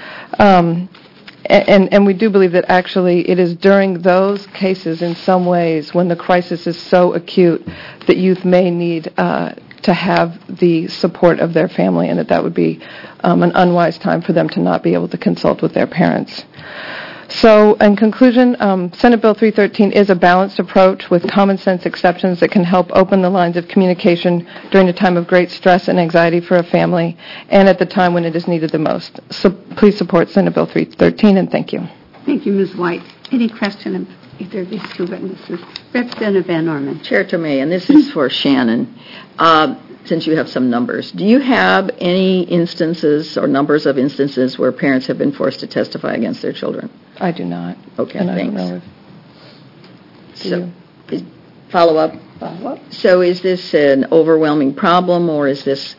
K: And we do believe that actually it is during those cases in some ways when the crisis is so acute that youth may need to have the support of their family, and that would be an unwise time for them to not be able to consult with their parents. So, in conclusion, Senate Bill 313 is a balanced approach with common sense exceptions that can help open the lines of communication during a time of great stress and anxiety for a family and at the time when it is needed the most. So please support Senate Bill 313, and thank you.
A: Thank you, Ms. White. Any question of either of these two witnesses? Representative Van Orman.
L: Chair Tomei, and this is for Shannon. Since you have some numbers, do you have any instances or numbers of instances where parents have been forced to testify against their children?
K: I do not.
L: Okay,
K: and
L: thanks.
K: I don't know if
L: Follow up. So is this an overwhelming problem, or is this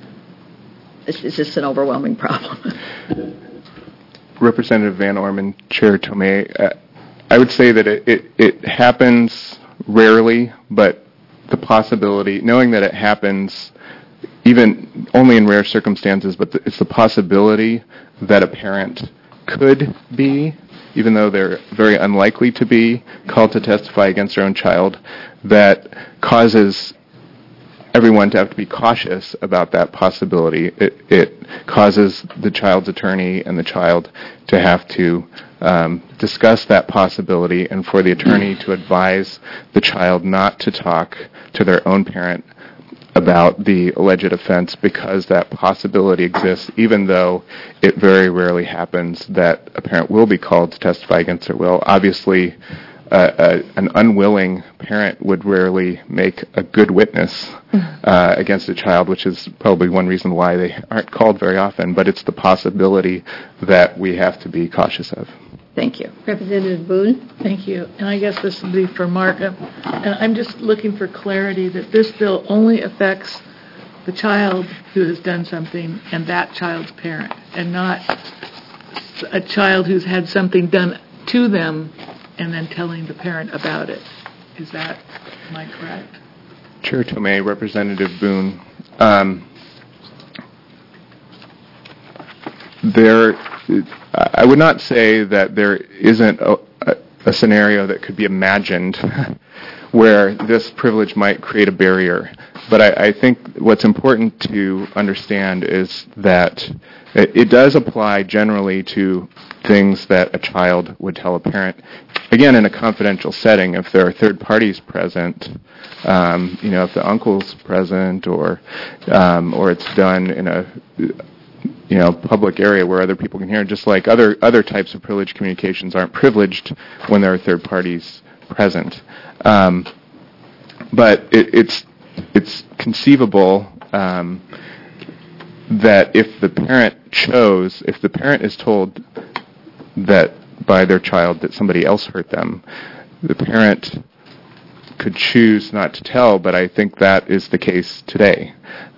L: an overwhelming problem?
J: Representative Van Orman, Chair Tomei, I would say that it happens rarely, but the possibility, knowing that it happens even only in rare circumstances, but it's the possibility that a parent could be, even though they're very unlikely to be, called to testify against their own child, that causes everyone to have to be cautious about that possibility. It causes the child's attorney and the child to have to discuss that possibility, and for the attorney to advise the child not to talk to their own parent about the alleged offense because that possibility exists, even though it very rarely happens that a parent will be called to testify against their will. Obviously, an unwilling parent would rarely make a good witness against a child, which is probably one reason why they aren't called very often, but it's the possibility that we have to be cautious of.
L: Thank you.
A: Representative Boone.
I: Thank you. And I guess this will be for Mark. And I'm just looking for clarity that this bill only affects the child who has done something and that child's parent, and not a child who's had something done to them and then telling the parent about it. Am I correct?
J: Chair Tomei, Representative Boone, I would not say that there isn't a scenario that could be imagined where this privilege might create a barrier. But I think what's important to understand is that it does apply generally to things that a child would tell a parent. Again, in a confidential setting, if there are third parties present, if the uncle's present, or it's done in a public area where other people can hear, just like other types of privileged communications aren't privileged when there are third parties present. But it's conceivable that if the parent is told that by their child that somebody else hurt them, the parent could choose not to tell, but I think that is the case today.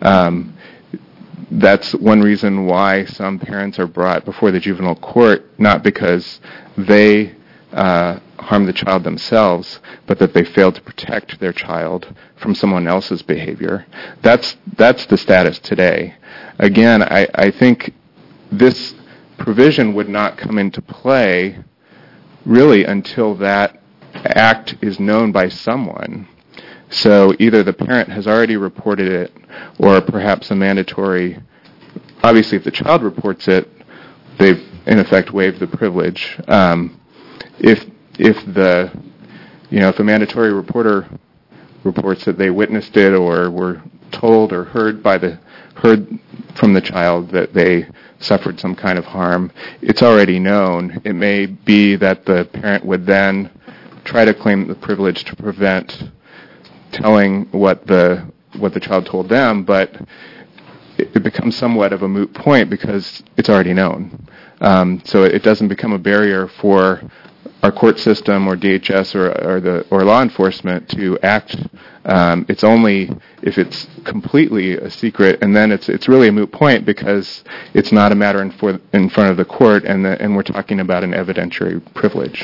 J: That's one reason why some parents are brought before the juvenile court, not because they harm the child themselves, but that they failed to protect their child from someone else's behavior. That's the status today. Again, I think this provision would not come into play really until that act is known by someone. So either the parent has already reported it, or perhaps a mandatory. Obviously, if the child reports it, they've in effect waived the privilege. If a mandatory reporter reports that they witnessed it or were told or heard from the child that they suffered some kind of harm, it's already known. It may be that the parent would then try to claim the privilege to prevent telling what the child told them, but it becomes somewhat of a moot point because it's already known. So it doesn't become a barrier for our court system or DHS or law enforcement to act. It's only if it's completely a secret, and then it's really a moot point because it's not a matter in front of the court, and we're talking about an evidentiary privilege.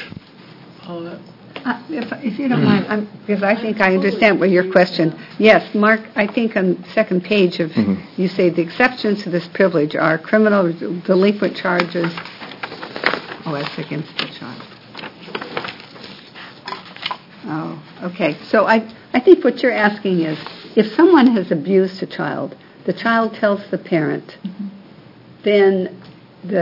A: If you don't mind, because I think I understand what your question. Yes, Mark, I think on the second page of you say the exceptions to this privilege are criminal delinquent charges. Oh, that's against the child. Oh, okay. So I think what you're asking is if someone has abused a child, the child tells the parent, then the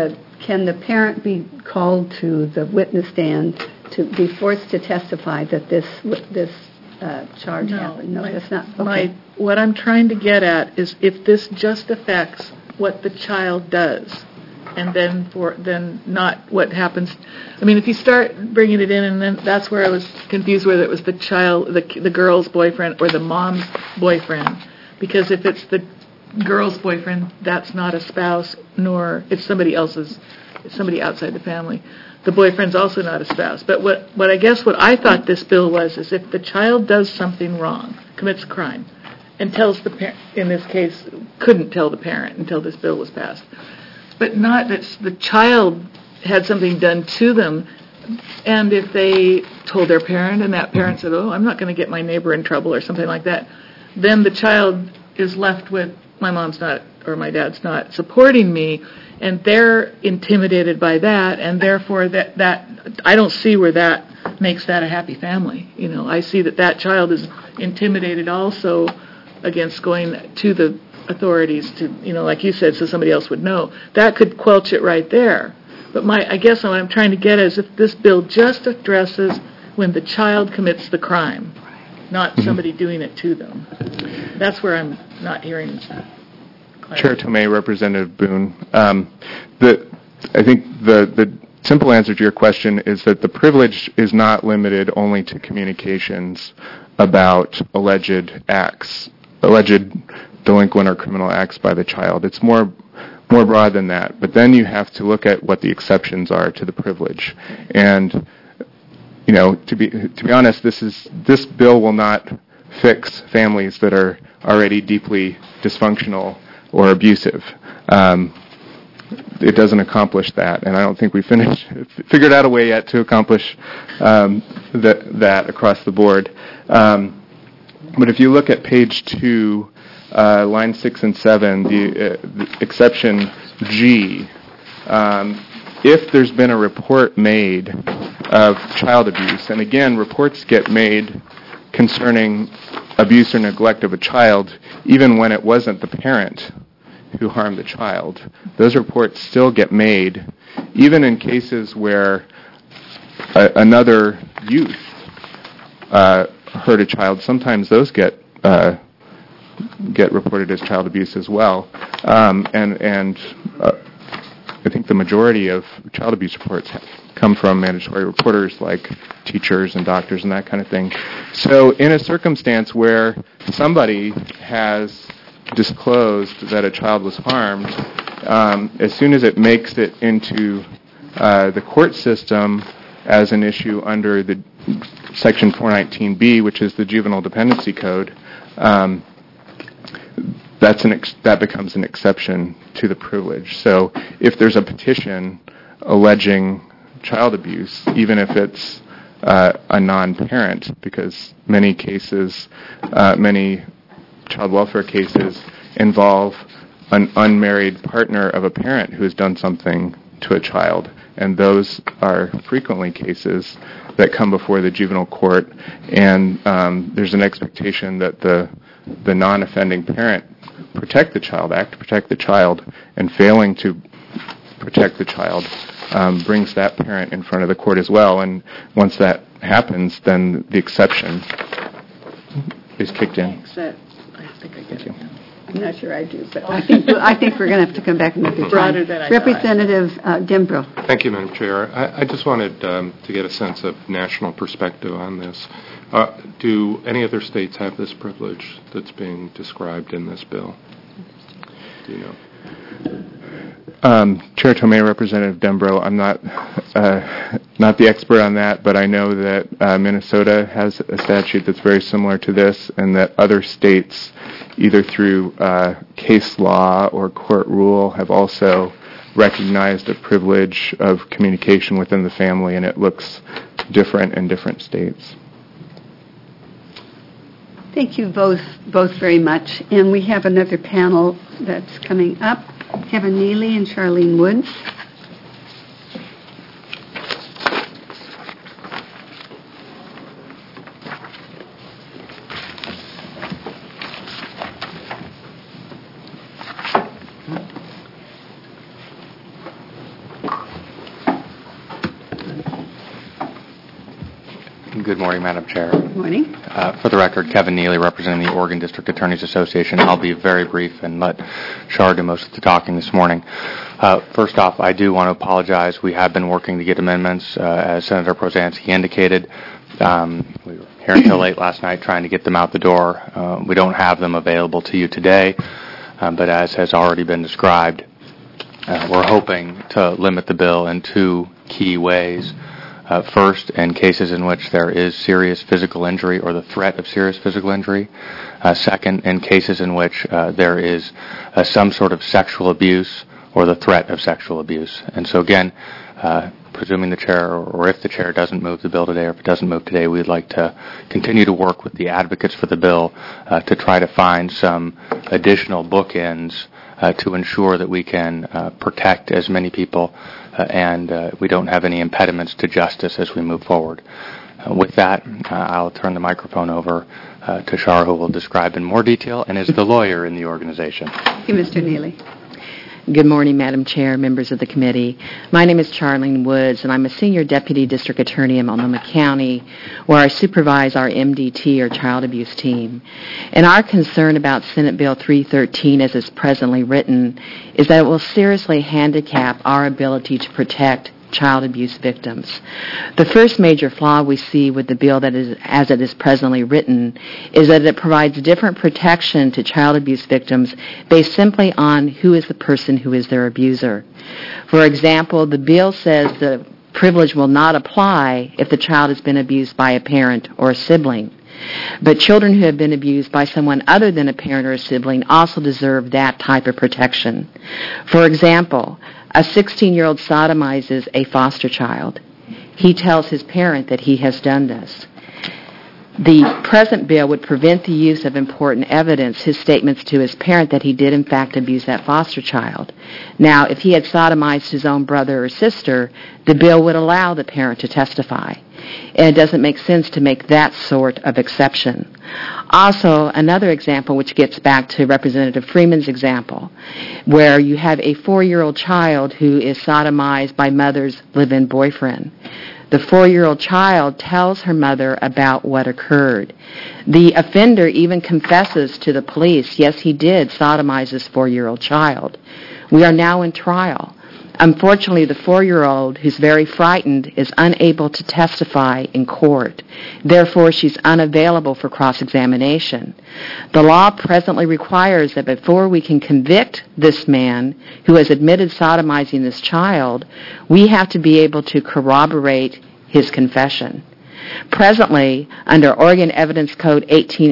A: can the parent be called to the witness stand to be forced to testify that this charge happened? No, that's not. Okay.
I: What I'm trying to get at is if this just affects what the child does, and then not what happens. I mean, if you start bringing it in, and then that's where I was confused whether it was the child, the girl's boyfriend, or the mom's boyfriend. Because if it's the girl's boyfriend, that's not a spouse, nor it's somebody else's. It's somebody outside the family. The boyfriend's also not a spouse. But what I thought this bill was is if the child does something wrong, commits a crime, and tells the parent, in this case, couldn't tell the parent until this bill was passed, but not that the child had something done to them, and if they told their parent and that parent said, oh, I'm not going to get my neighbor in trouble or something like that, then the child is left with, my mom's not or my dad's not supporting me, and they're intimidated by that, and therefore that I don't see where that makes that a happy family. You know, I see that child is intimidated also against going to the authorities to, you know, like you said, so somebody else would know. That could quelch it right there. But I guess what I'm trying to get at is if this bill just addresses when the child commits the crime, not somebody doing it to them. That's where I'm not hearing clarity.
J: Chair Tomei, Representative Boone. I think the simple answer to your question is that the privilege is not limited only to communications about alleged delinquent or criminal acts by the child. It's more broad than that. But then you have to look at what the exceptions are to the privilege. And you know, to be honest, this bill will not fix families that are already deeply dysfunctional or abusive. It doesn't accomplish that, and I don't think we figured out a way yet to accomplish that across the board. But if you look at page 2, line 6 and 7, the exception G, if there's been a report made of child abuse, and again, reports get made concerning abuse or neglect of a child, even when it wasn't the parent who harmed the child. Those reports still get made, even in cases where another youth hurt a child. Sometimes those get reported as child abuse as well. And I think the majority of child abuse reports come from mandatory reporters like teachers and doctors and that kind of thing. So in a circumstance where somebody has disclosed that a child was harmed, as soon as it makes it into the court system as an issue under the Section 419B, which is the Juvenile Dependency Code, that becomes an exception to the privilege. So if there's a petition alleging child abuse, even if it's a non-parent, because many child welfare cases involve an unmarried partner of a parent who has done something to a child, and those are frequently cases that come before the juvenile court, and there's an expectation that the non-offending parent protect the child, act to protect the child, and failing to protect the child brings that parent in front of the court as well, and once that happens, then the exception is kicked in.
I: I think I get it now.
A: I'm not sure I do, but I think we're going to have to come back another time.
I: Broader than I
A: Representative Dembro.
J: Thank you, Madam Chair. I just wanted to get a sense of national perspective on this. Do any other states have this privilege that's being described in this bill? Do you know? Chair Tomei, Representative Dembro, I'm not the expert on that, but I know that Minnesota has a statute that's very similar to this, and that other states, either through case law or court rule, have also recognized a privilege of communication within the family, and it looks different in different states.
A: Thank you both very much. And we have another panel that's coming up. Kevin Neely and Charlene Woods.
M: Good morning, Madam Chair.
A: Good morning.
M: For the record, Kevin Neely, representing the Oregon District Attorneys Association. I'll be very brief and let Shar do most of the talking this morning. First off, I do want to apologize. We have been working to get amendments, as Senator Prozansky indicated. We were here until late last night trying to get them out the door. We don't have them available to you today, but as has already been described, we're hoping to limit the bill in two key ways. First, in cases in which there is serious physical injury or the threat of serious physical injury. Second, in cases in which there is some sort of sexual abuse or the threat of sexual abuse. And so again, presuming the chair, or if the chair doesn't move the bill today, or if it doesn't move today, we'd like to continue to work with the advocates for the bill to try to find some additional bookends to ensure that we can protect as many people and we don't have any impediments to justice as we move forward. With that, I'll turn the microphone over to Shar, who will describe in more detail and is the lawyer in the organization.
A: Thank you, Mr. Neely.
N: Good morning, Madam Chair, members of the committee. My name is Charlene Woods, and I'm a Senior Deputy District Attorney in Multnomah County, where I supervise our MDT, or Child Abuse Team. And our concern about Senate Bill 313, as it's presently written, is that it will seriously handicap our ability to protect child abuse victims. The first major flaw we see with the bill as it is presently written is that it provides different protection to child abuse victims based simply on who is the person who is their abuser. For example, the bill says the privilege will not apply if the child has been abused by a parent or a sibling. But children who have been abused by someone other than a parent or a sibling also deserve that type of protection. For example, a 16-year-old sodomizes a foster child. He tells his parent that he has done this. The present bill would prevent the use of important evidence, his statements to his parent that he did in fact abuse that foster child. Now, if he had sodomized his own brother or sister, the bill would allow the parent to testify. And it doesn't make sense to make that sort of exception. Also, another example which gets back to Representative Freeman's example, where you have a 4-year-old child who is sodomized by mother's live-in boyfriend. The 4-year-old child tells her mother about what occurred. The offender even confesses to the police, yes, he did sodomize this 4-year-old child. We are now in trial. Unfortunately, the 4-year-old, who's very frightened, is unable to testify in court. Therefore, she's unavailable for cross-examination. The law presently requires that before we can convict this man who has admitted sodomizing this child, we have to be able to corroborate his confession. Presently, under Oregon Evidence Code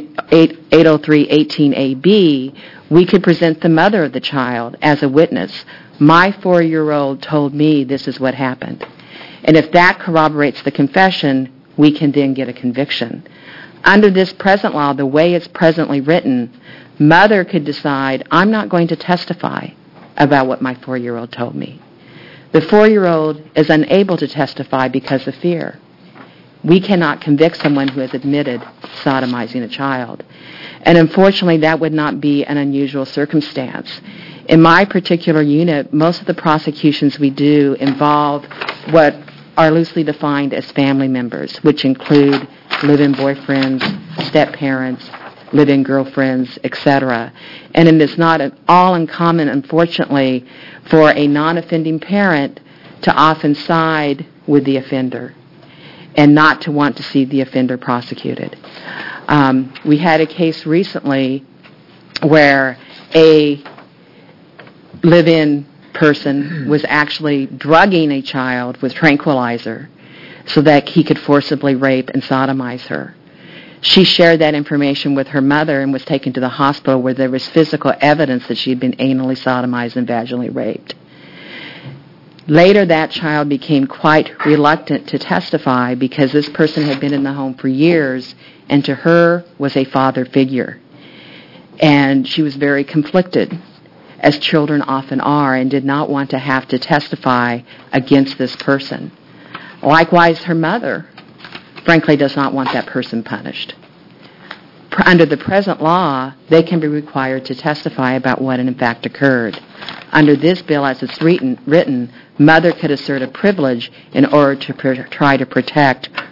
N: 803-18AB, we could present the mother of the child as a witness. My 4-year-old told me this is what happened. And if that corroborates the confession, we can then get a conviction. Under this present law, the way it's presently written, mother could decide, I'm not going to testify about what my 4-year-old told me. The 4-year-old is unable to testify because of fear. We cannot convict someone who has admitted sodomizing a child. And unfortunately, that would not be an unusual circumstance. In my particular unit, most of the prosecutions we do involve what are loosely defined as family members, which include live-in boyfriends, step-parents, live-in girlfriends, etc. And it is not at all uncommon, unfortunately, for a non-offending parent to often side with the offender and not to want to see the offender prosecuted. We had a case recently where a live-in person was actually drugging a child with tranquilizer so that he could forcibly rape and sodomize her. She shared that information with her mother and was taken to the hospital where there was physical evidence that she had been anally sodomized and vaginally raped. Later, that child became quite reluctant to testify because this person had been in the home for years and to her was a father figure. And she was very conflicted, as children often are, and did not want to have to testify against this person. Likewise, her mother, frankly, does not want that person punished. Under the present law, they can be required to testify about what in fact occurred. Under this bill, as it's written, mother could assert a privilege in order to try to protect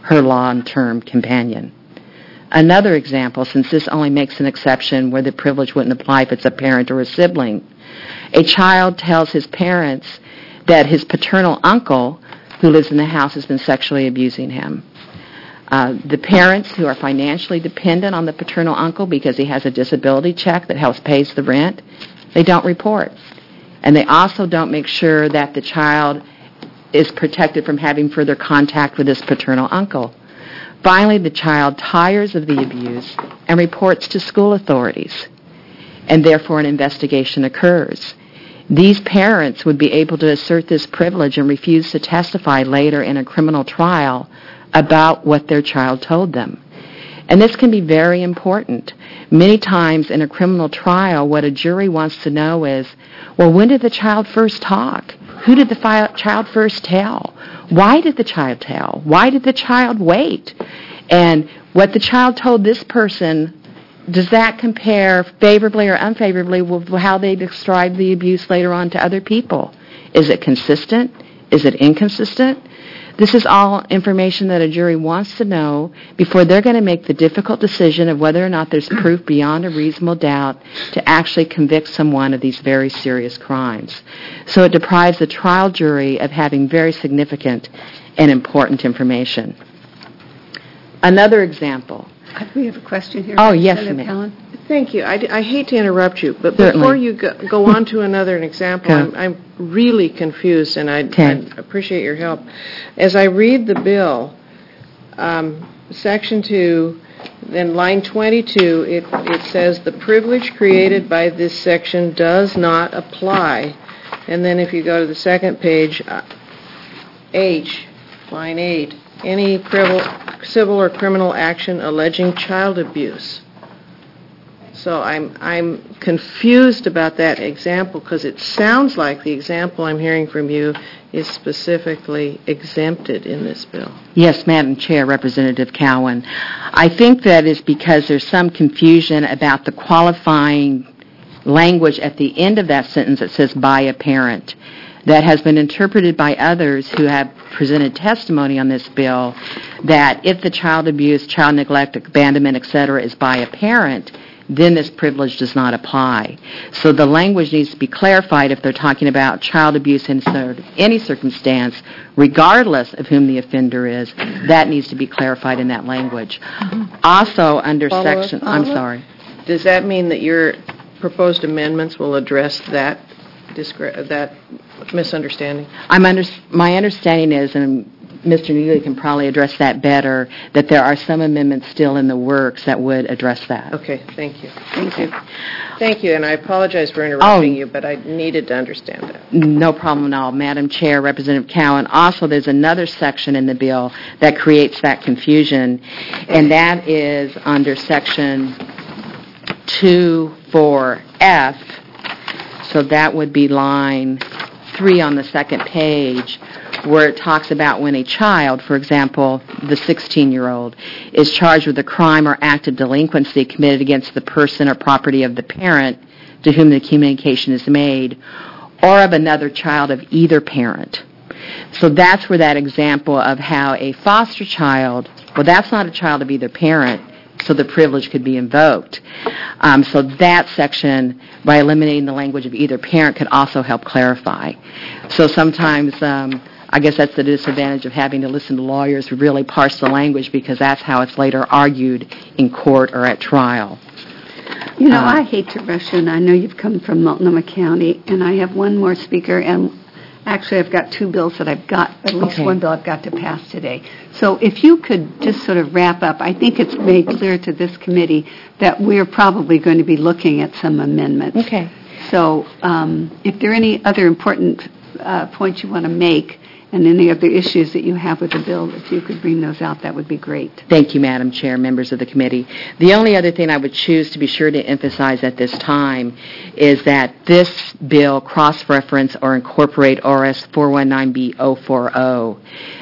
N: her long-term companion. Another example, since this only makes an exception where the privilege wouldn't apply if it's a parent or a sibling, a child tells his parents that his paternal uncle, who lives in the house, has been sexually abusing him. The parents who are financially dependent on the paternal uncle because he has a disability check that helps pay the rent, they don't report. And they also don't make sure that the child is protected from having further contact with his paternal uncle. Finally, the child tires of the abuse and reports to school authorities, and therefore an investigation occurs. These parents would be able to assert this privilege and refuse to testify later in a criminal trial about what their child told them. And this can be very important. Many times in a criminal trial, what a jury wants to know is, well, when did the child first talk? Who did the child first tell? Why did the child tell? Why did the child wait? And what the child told this person, does that compare favorably or unfavorably with how they describe the abuse later on to other people? Is it consistent? Is it inconsistent? This is all information that a jury wants to know before they're going to make the difficult decision of whether or not there's proof beyond a reasonable doubt to actually convict someone of these very serious crimes. So it deprives the trial jury of having very significant and important information. Another example.
A: We have a question here.
N: Oh, yes,
A: Senator
N: ma'am.
A: Palin.
K: Thank you. I hate to interrupt you, but
N: Certainly.
K: before you go on to another example,
N: Okay.
K: I'm really confused, and I
N: Okay.
K: appreciate your help. As I read the bill, Section 2, then line 22, it says the privilege created by this section does not apply. And then if you go to the second page, H, line 8, any civil or criminal action alleging child abuse. So I'm confused about that example because it sounds like the example I'm hearing from you is specifically exempted in this bill.
N: Yes, Madam Chair, Representative Cowan. I think that is because there's some confusion about the qualifying language at the end of that sentence that says by a parent. That has been interpreted by others who have presented testimony on this bill that if the child abuse, child neglect, abandonment, etc. is by a parent, then this privilege does not apply. So the language needs to be clarified if they're talking about child abuse in any circumstance, regardless of whom the offender is. That needs to be clarified in that language. Also, under section... I'm sorry.
K: Does that mean that your proposed amendments will address that misunderstanding?
N: My understanding is, and Mr. Neely can probably address that better, that there are some amendments still in the works that would address that.
K: Okay, thank you. Thank you, and I apologize for interrupting you, but I needed to understand that.
N: No problem at all. Madam Chair, Representative Cowan, also there's another section in the bill that creates that confusion, and that is under section 2(4)F. So that would be line 3 on the second page, where it talks about when a child, for example, the 16-year-old, is charged with a crime or act of delinquency committed against the person or property of the parent to whom the communication is made, or of another child of either parent. So that's where that example of how a foster child, well, that's not a child of either parent, so the privilege could be invoked. So that section, by eliminating the language of either parent, could also help clarify. So sometimes, I guess that's the disadvantage of having to listen to lawyers who really parse the language, because that's how it's later argued in court or at trial.
A: You know, I hate to rush in. I know you've come from Multnomah County, and I have one more speaker, and actually I've got two bills that I've got, at least one bill I've got to pass today. So if you could just sort of wrap up, I think it's made clear to this committee that we're probably going to be looking at some amendments.
N: Okay.
A: So if there are any other important points you want to make, and any other issues that you have with the bill, if you could bring those out, that would be great.
N: Thank you, Madam Chair, members of the committee. The only other thing I would choose to be sure to emphasize at this time is that this bill cross-reference or incorporate ORS 419B040.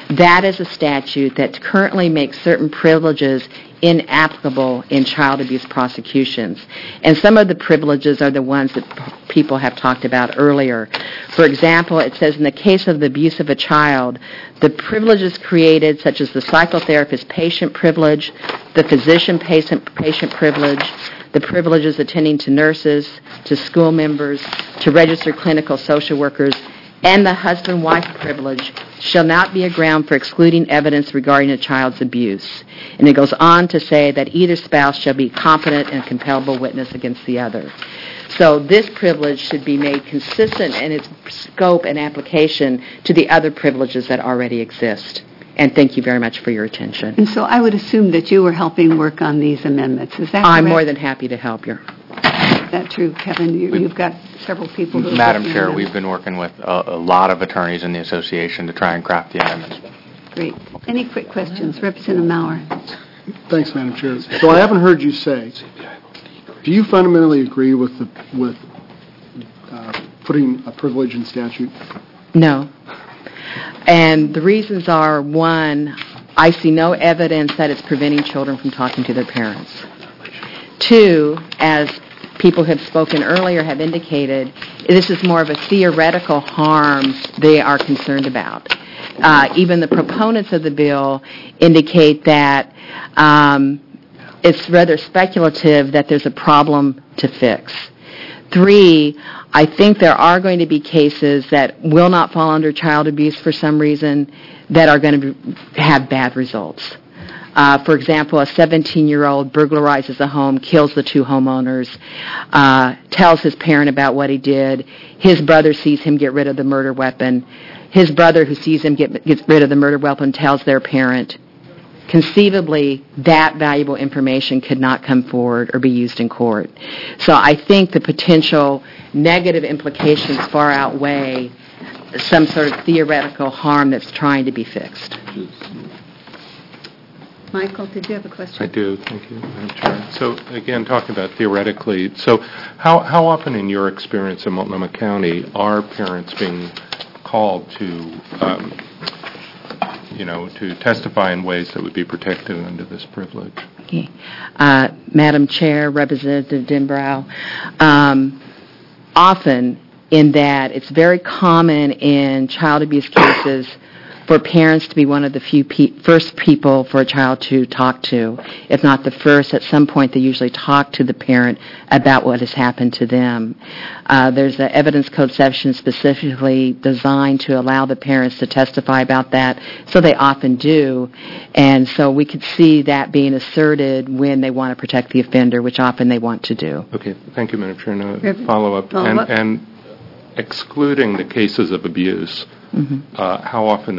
N: That is a statute that currently makes certain privileges inapplicable in child abuse prosecutions. And some of the privileges are the ones that people have talked about earlier. For example, it says in the case of the abuse of a child, the privileges created, such as the psychotherapist patient privilege, the physician patient privilege, the privileges attending to nurses, to school members, to registered clinical social workers, and the husband-wife privilege shall not be a ground for excluding evidence regarding a child's abuse. And it goes on to say that either spouse shall be competent and compellable witness against the other. So this privilege should be made consistent in its scope and application to the other privileges that already exist. And thank you very much for your attention.
A: And so I would assume that you were helping work on these amendments. Is that correct?
N: I'm more than happy to help you.
A: Is that true, Kevin? You've got several people who are
M: Madam
A: working
M: Chair,
A: on them.
M: we've been working with a lot of attorneys in the association to try and craft the amendments.
A: Great. Any quick questions? Representative Maurer.
F: Thanks, Madam Chair. So I haven't heard you say, do you fundamentally agree with putting a privilege in statute?
N: No. And the reasons are, one, I see no evidence that it's preventing children from talking to their parents. Two, as people have spoken earlier have indicated, this is more of a theoretical harm they are concerned about. Even the proponents of the bill indicate that it's rather speculative that there's a problem to fix. Three, I think there are going to be cases that will not fall under child abuse for some reason that are going to have bad results. For example, a 17-year-old burglarizes a home, kills the two homeowners, tells his parent about what he did. His brother sees him get rid of the murder weapon. His brother, who sees him get rid of the murder weapon, tells their parent. Conceivably, that valuable information could not come forward or be used in court. So I think the potential negative implications far outweigh some sort of theoretical harm that's trying to be fixed.
A: Michael, did you have a question?
J: I do. Thank you, Madam Chair. So, again, talking about theoretically, so how often in your experience in Multnomah County are parents being called to to testify in ways that would be protected under this privilege?
N: Okay. Madam Chair, Representative Denbrow, often in that it's very common in child abuse cases for parents to be one of the first people for a child to talk to. If not the first, at some point they usually talk to the parent about what has happened to them. There's an evidence code section specifically designed to allow the parents to testify about that, so they often do. And so we could see that being asserted when they want to protect the offender, which often they want to do.
J: Okay. Thank you, Madam Chair. Now, follow-up. And excluding the cases of abuse, how often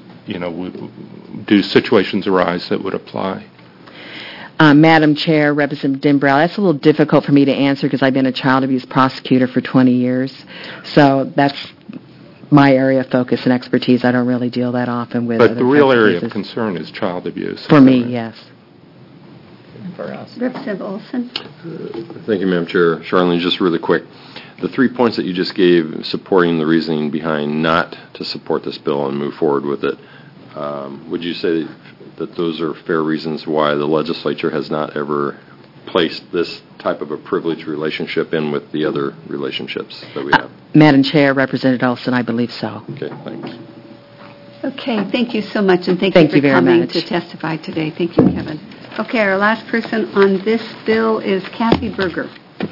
J: do situations arise that would apply?
N: Madam Chair, Representative Denbrow, that's a little difficult for me to answer because I've been a child abuse prosecutor for 20 years. So that's my area of focus and expertise. I don't really deal that often with
J: But the real area of concern is child abuse.
N: For me, yes.
L: For us.
A: Representative Olson.
E: Thank you, Madam Chair. Charlene, just really quick. The 3 points that you just gave supporting the reasoning behind not to support this bill and move forward with it, would you say that those are fair reasons why the legislature has not ever placed this type of a privileged relationship in with the other relationships that we have?
N: Madam Chair, Representative Olson, I believe so.
E: Okay, thanks.
A: Okay, thank you so much, and thank you for coming to testify today. Thank you, Kevin. Okay, our last person on this bill is Kathy Berger.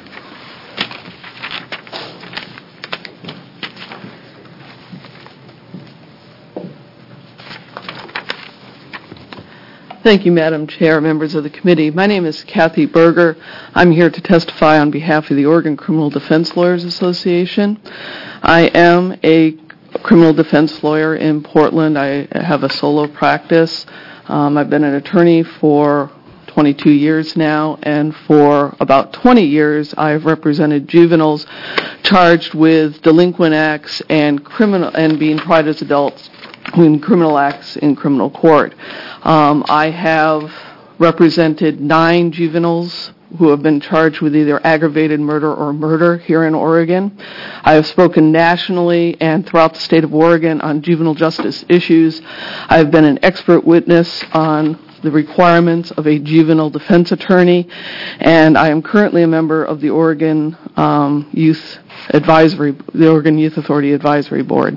O: Thank you, Madam Chair, members of the committee. My name is Kathy Berger. I'm here to testify on behalf of the Oregon Criminal Defense Lawyers Association. I am a criminal defense lawyer in Portland. I have a solo practice. I've been an attorney for 22 years now, and for about 20 years I've represented juveniles charged with delinquent acts and being tried as adults in criminal acts in criminal court. I have represented 9 juveniles who have been charged with either aggravated murder or murder here in Oregon. I have spoken nationally and throughout the state of Oregon on juvenile justice issues. I have been an expert witness on the requirements of a juvenile defense attorney, and I am currently a member of the Oregon Youth Authority Advisory Board.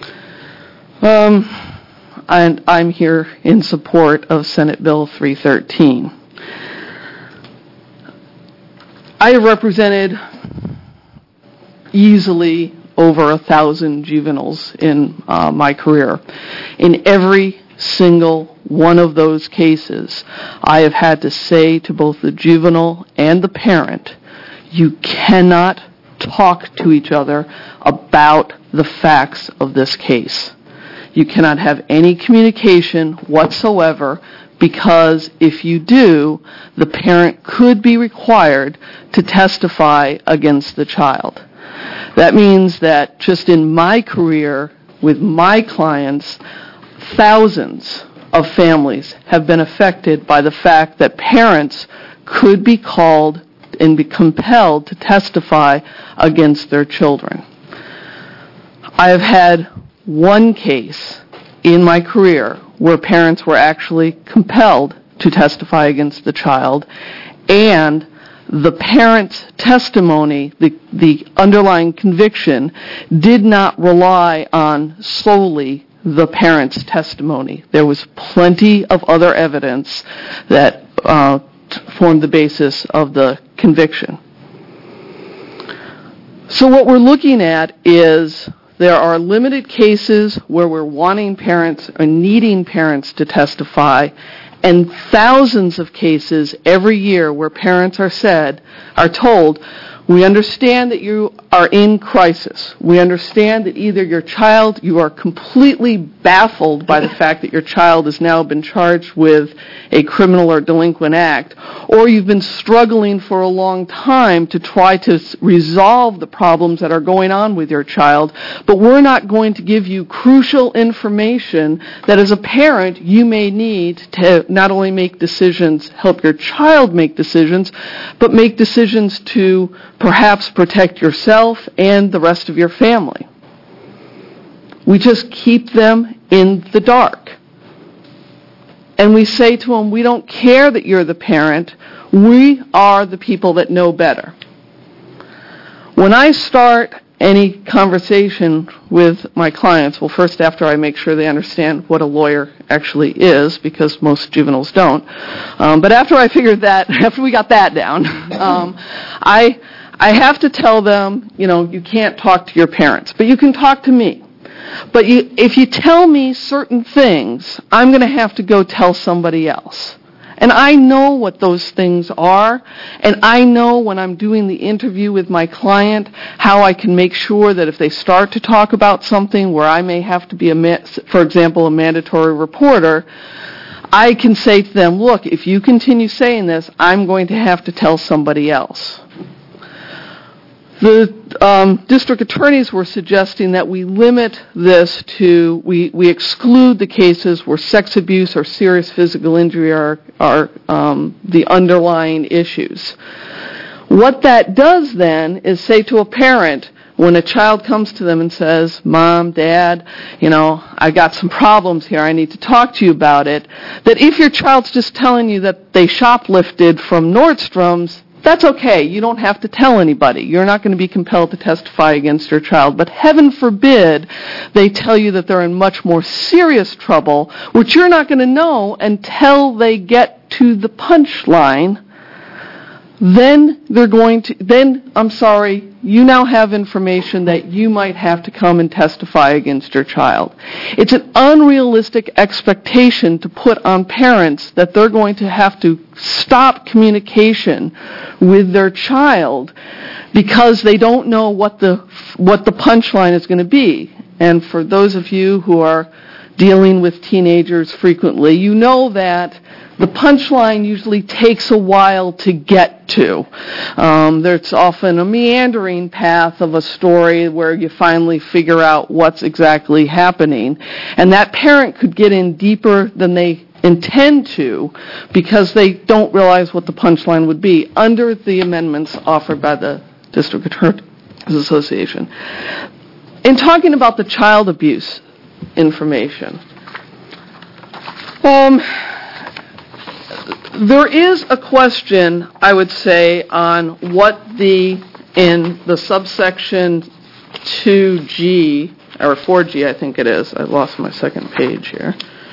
O: And I'm here in support of Senate Bill 313. I have represented easily over 1,000 juveniles in my career. In every single one of those cases, I have had to say to both the juvenile and the parent, you cannot talk to each other about the facts of this case. You cannot have any communication whatsoever, because if you do, the parent could be required to testify against the child. That means that just in my career with my clients, thousands of families have been affected by the fact that parents could be called and be compelled to testify against their children. I have had one case in my career where parents were actually compelled to testify against the child, and the parent's testimony, the underlying conviction, did not rely on solely the parent's testimony. There was plenty of other evidence that formed the basis of the conviction. So what we're looking at is there are limited cases where we're wanting parents or needing parents to testify, and thousands of cases every year where parents are told, we understand that you are in crisis. We understand that either you are completely baffled by the fact that your child has now been charged with a criminal or delinquent act, or you've been struggling for a long time to try to resolve the problems that are going on with your child, but we're not going to give you crucial information that as a parent you may need to not only make decisions, help your child make decisions, but make decisions to perhaps protect yourself and the rest of your family. We just keep them in the dark. And we say to them, we don't care that you're the parent. We are the people that know better. When I start any conversation with my clients, well, first after I make sure they understand what a lawyer actually is, because most juveniles don't, but after we got that down, I have to tell them, you can't talk to your parents, but you can talk to me. But if you tell me certain things, I'm going to have to go tell somebody else. And I know what those things are, and I know when I'm doing the interview with my client how I can make sure that if they start to talk about something where I may have to be, for example, a mandatory reporter, I can say to them, look, if you continue saying this, I'm going to have to tell somebody else. The district attorneys were suggesting that we limit this to, we exclude the cases where sex abuse or serious physical injury are the underlying issues. What that does then is say to a parent, when a child comes to them and says, Mom, Dad, I got some problems here, I need to talk to you about it, that if your child's just telling you that they shoplifted from Nordstrom's, that's okay. You don't have to tell anybody. You're not going to be compelled to testify against your child. But heaven forbid they tell you that they're in much more serious trouble, which you're not going to know until they get to the punchline. Then you now have information that you might have to come and testify against your child. It's an unrealistic expectation to put on parents that they're going to have to stop communication with their child because they don't know what the punchline is going to be. And for those of you who are dealing with teenagers frequently, you know that the punchline usually takes a while to get to. There's often a meandering path of a story where you finally figure out what's exactly happening. And that parent could get in deeper than they intend to, because they don't realize what the punchline would be under the amendments offered by the District Attorneys Association. In talking about the child abuse information, there is a question, I would say, on what in the subsection 2G, or 4G I think it is, I lost my second page here,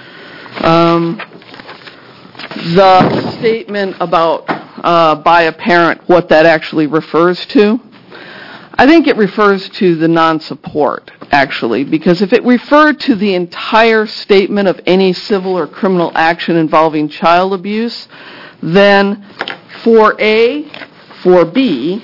O: the statement about by a parent, what that actually refers to. I think it refers to the non-support, actually, because if it referred to the entire statement of any civil or criminal action involving child abuse, then 4A, 4B,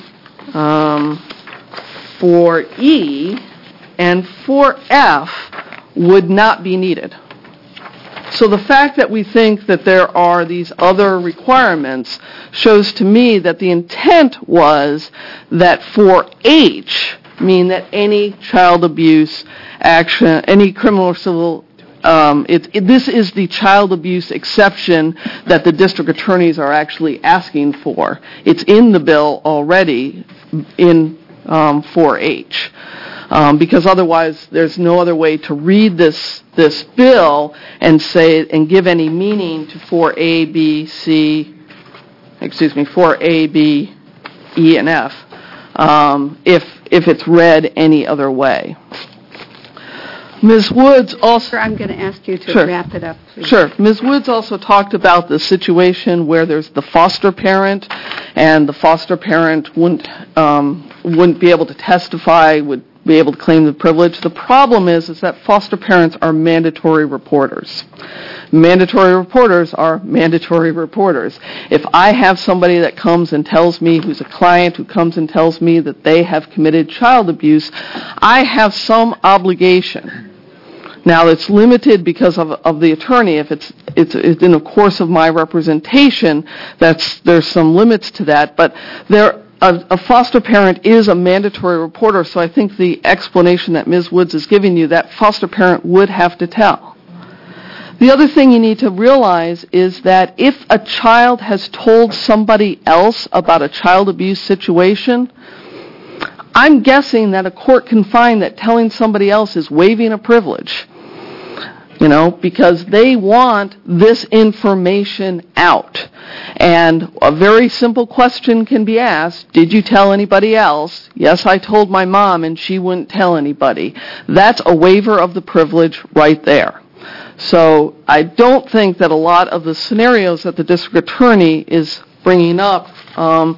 O: 4E, and 4F would not be needed. So the fact that we think that there are these other requirements shows to me that the intent was that 4H mean that any child abuse action, any criminal or civil, this is the child abuse exception that the district attorneys are actually asking for. It's in the bill already in 4H. Because otherwise there's no other way to read this bill and say and give any meaning to 4A, B, E, and F if it's read any other way. Ms. Woods also...
A: I'm going to ask you to wrap it up, please.
O: Sure. Ms. Woods also talked about the situation where there's the foster parent, and the foster parent wouldn't be able to testify, would be able to claim the privilege. The problem is that foster parents are mandatory reporters. Mandatory reporters are mandatory reporters. If I have somebody that comes and tells me, who's a client, who comes and tells me that they have committed child abuse, I have some obligation. Now, it's limited because of the attorney. If it's in the course of my representation, there's some limits to that. But a foster parent is a mandatory reporter, so I think the explanation that Ms. Woods is giving you, that foster parent would have to tell. The other thing you need to realize is that if a child has told somebody else about a child abuse situation, I'm guessing that a court can find that telling somebody else is waiving a privilege, because they want this information out. And a very simple question can be asked, did you tell anybody else? Yes, I told my mom, and she wouldn't tell anybody. That's a waiver of the privilege right there. So I don't think that a lot of the scenarios that the district attorney is bringing up are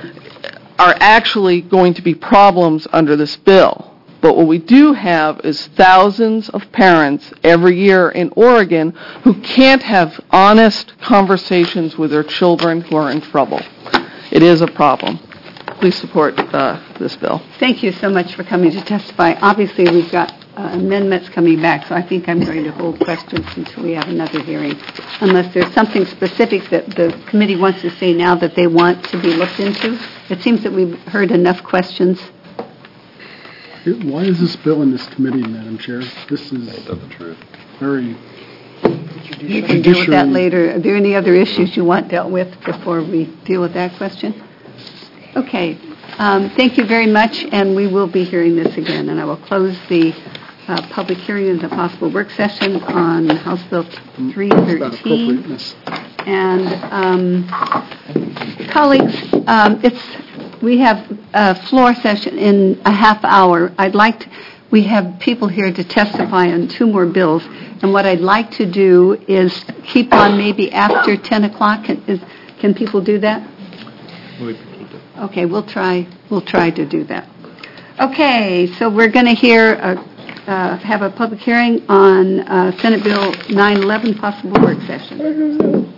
O: actually going to be problems under this bill. But what we do have is thousands of parents every year in Oregon who can't have honest conversations with their children who are in trouble. It is a problem. Please support this bill.
A: Thank you so much for coming to testify. Obviously, we've got amendments coming back, so I think I'm going to hold questions until we have another hearing, unless there's something specific that the committee wants to say now that they want to be looked into. It seems that we've heard enough questions.
F: Why is this bill in this committee, Madam Chair? This is very...
A: You can deal with that later. Are there any other issues you want dealt with before we deal with that question? Okay. Thank you very much, and we will be hearing this again. And I will close the public hearing and the possible work session on House Bill 313. And colleagues, we have a floor session in a half hour. We have people here to testify on 2 more bills, and what I'd like to do is keep on maybe after 10 o'clock. Can people do that? Okay, we'll try to do that. Okay, so we're going to have a public hearing on Senate Bill 911, possible work session.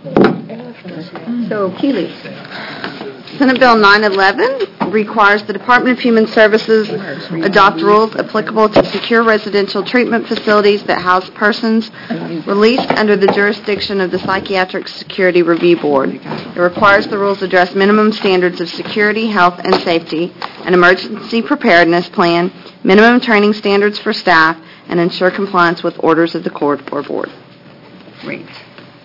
A: So, Keeley.
C: Senate Bill 911 requires the Department of Human Services adopt rules applicable to secure residential treatment facilities that house persons released under the jurisdiction of the Psychiatric Security Review Board. It requires the rules address minimum standards of security, health, and safety, an emergency preparedness plan, minimum training standards for staff, and ensure compliance with orders of the court or board.
A: Great.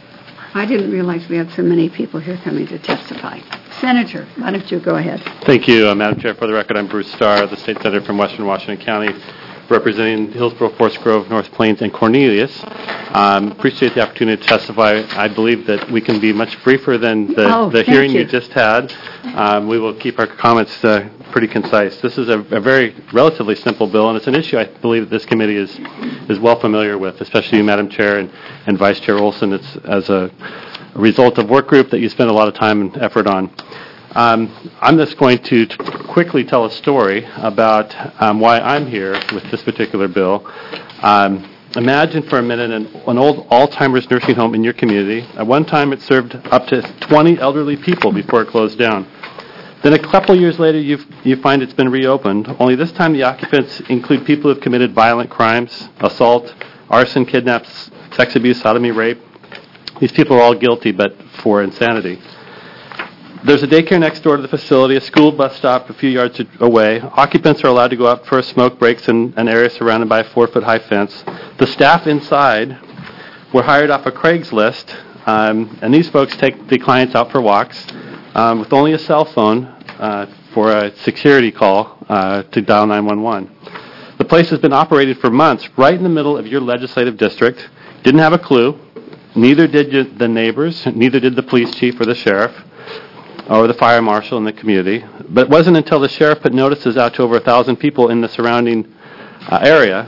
A: I didn't realize we had so many people here coming to testify. Senator, why don't you go ahead?
P: Thank you, Madam Chair. For the record, I'm Bruce Starr, the state senator from Western Washington County, representing Hillsborough, Forest Grove, North Plains, and Cornelius. Appreciate the opportunity to testify. I believe that we can be much briefer than the hearing you just had. We will keep our comments pretty concise. This is a very relatively simple bill, and it's an issue I believe that this committee is well familiar with, especially you, Madam Chair, and Vice Chair Olson. It's as a result of work group that you spend a lot of time and effort on. I'm just going to quickly tell a story about why I'm here with this particular bill. Imagine for a minute an old Alzheimer's nursing home in your community. At one time, it served up to 20 elderly people before it closed down. Then a couple years later, you find it's been reopened, only this time the occupants include people who have committed violent crimes, assault, arson, kidnaps, sex abuse, sodomy, rape. These people are all guilty, but for insanity. There's a daycare next door to the facility, a school bus stop a few yards away. Occupants are allowed to go out for smoke breaks in an area surrounded by a 4-foot-high fence. The staff inside were hired off a Craigslist, and these folks take the clients out for walks with only a cell phone for a security call to dial 911. The place has been operated for months right in the middle of your legislative district. Didn't have a clue. Neither did the neighbors, neither did the police chief or the sheriff, or the fire marshal in the community. But it wasn't until the sheriff put notices out to over 1,000 people in the surrounding area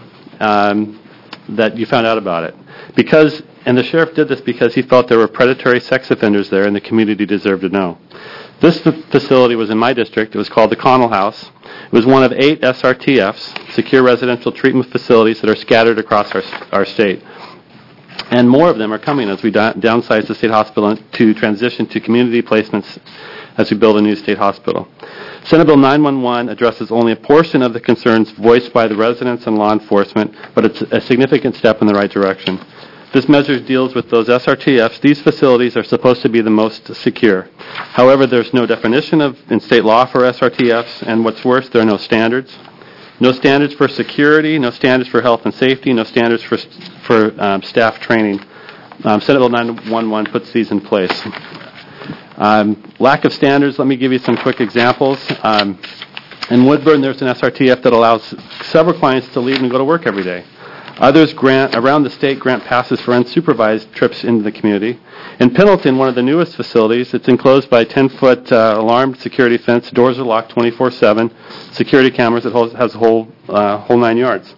P: that you found out about it. And the sheriff did this because he felt there were predatory sex offenders there and the community deserved to know. This facility was in my district. It was called the Connell House. It was one of 8 SRTFs, secure residential treatment facilities, that are scattered across our state. And more of them are coming as we downsize the state hospital to transition to community placements as we build a new state hospital. Senate Bill 911 addresses only a portion of the concerns voiced by the residents and law enforcement, but it's a significant step in the right direction. This measure deals with those SRTFs. These facilities are supposed to be the most secure. However, there's no definition in state law for SRTFs, and what's worse, there are no standards. No standards for security, no standards for health and safety, no standards for staff training. Senate Bill 911 puts these in place. Lack of standards, let me give you some quick examples. In Woodburn, there's an SRTF that allows several clients to leave and go to work every day. Others around the state grant passes for unsupervised trips into the community. In Pendleton, one of the newest facilities, it's enclosed by a 10-foot alarmed security fence. Doors are locked 24/7. Security cameras. It has a whole 9 yards.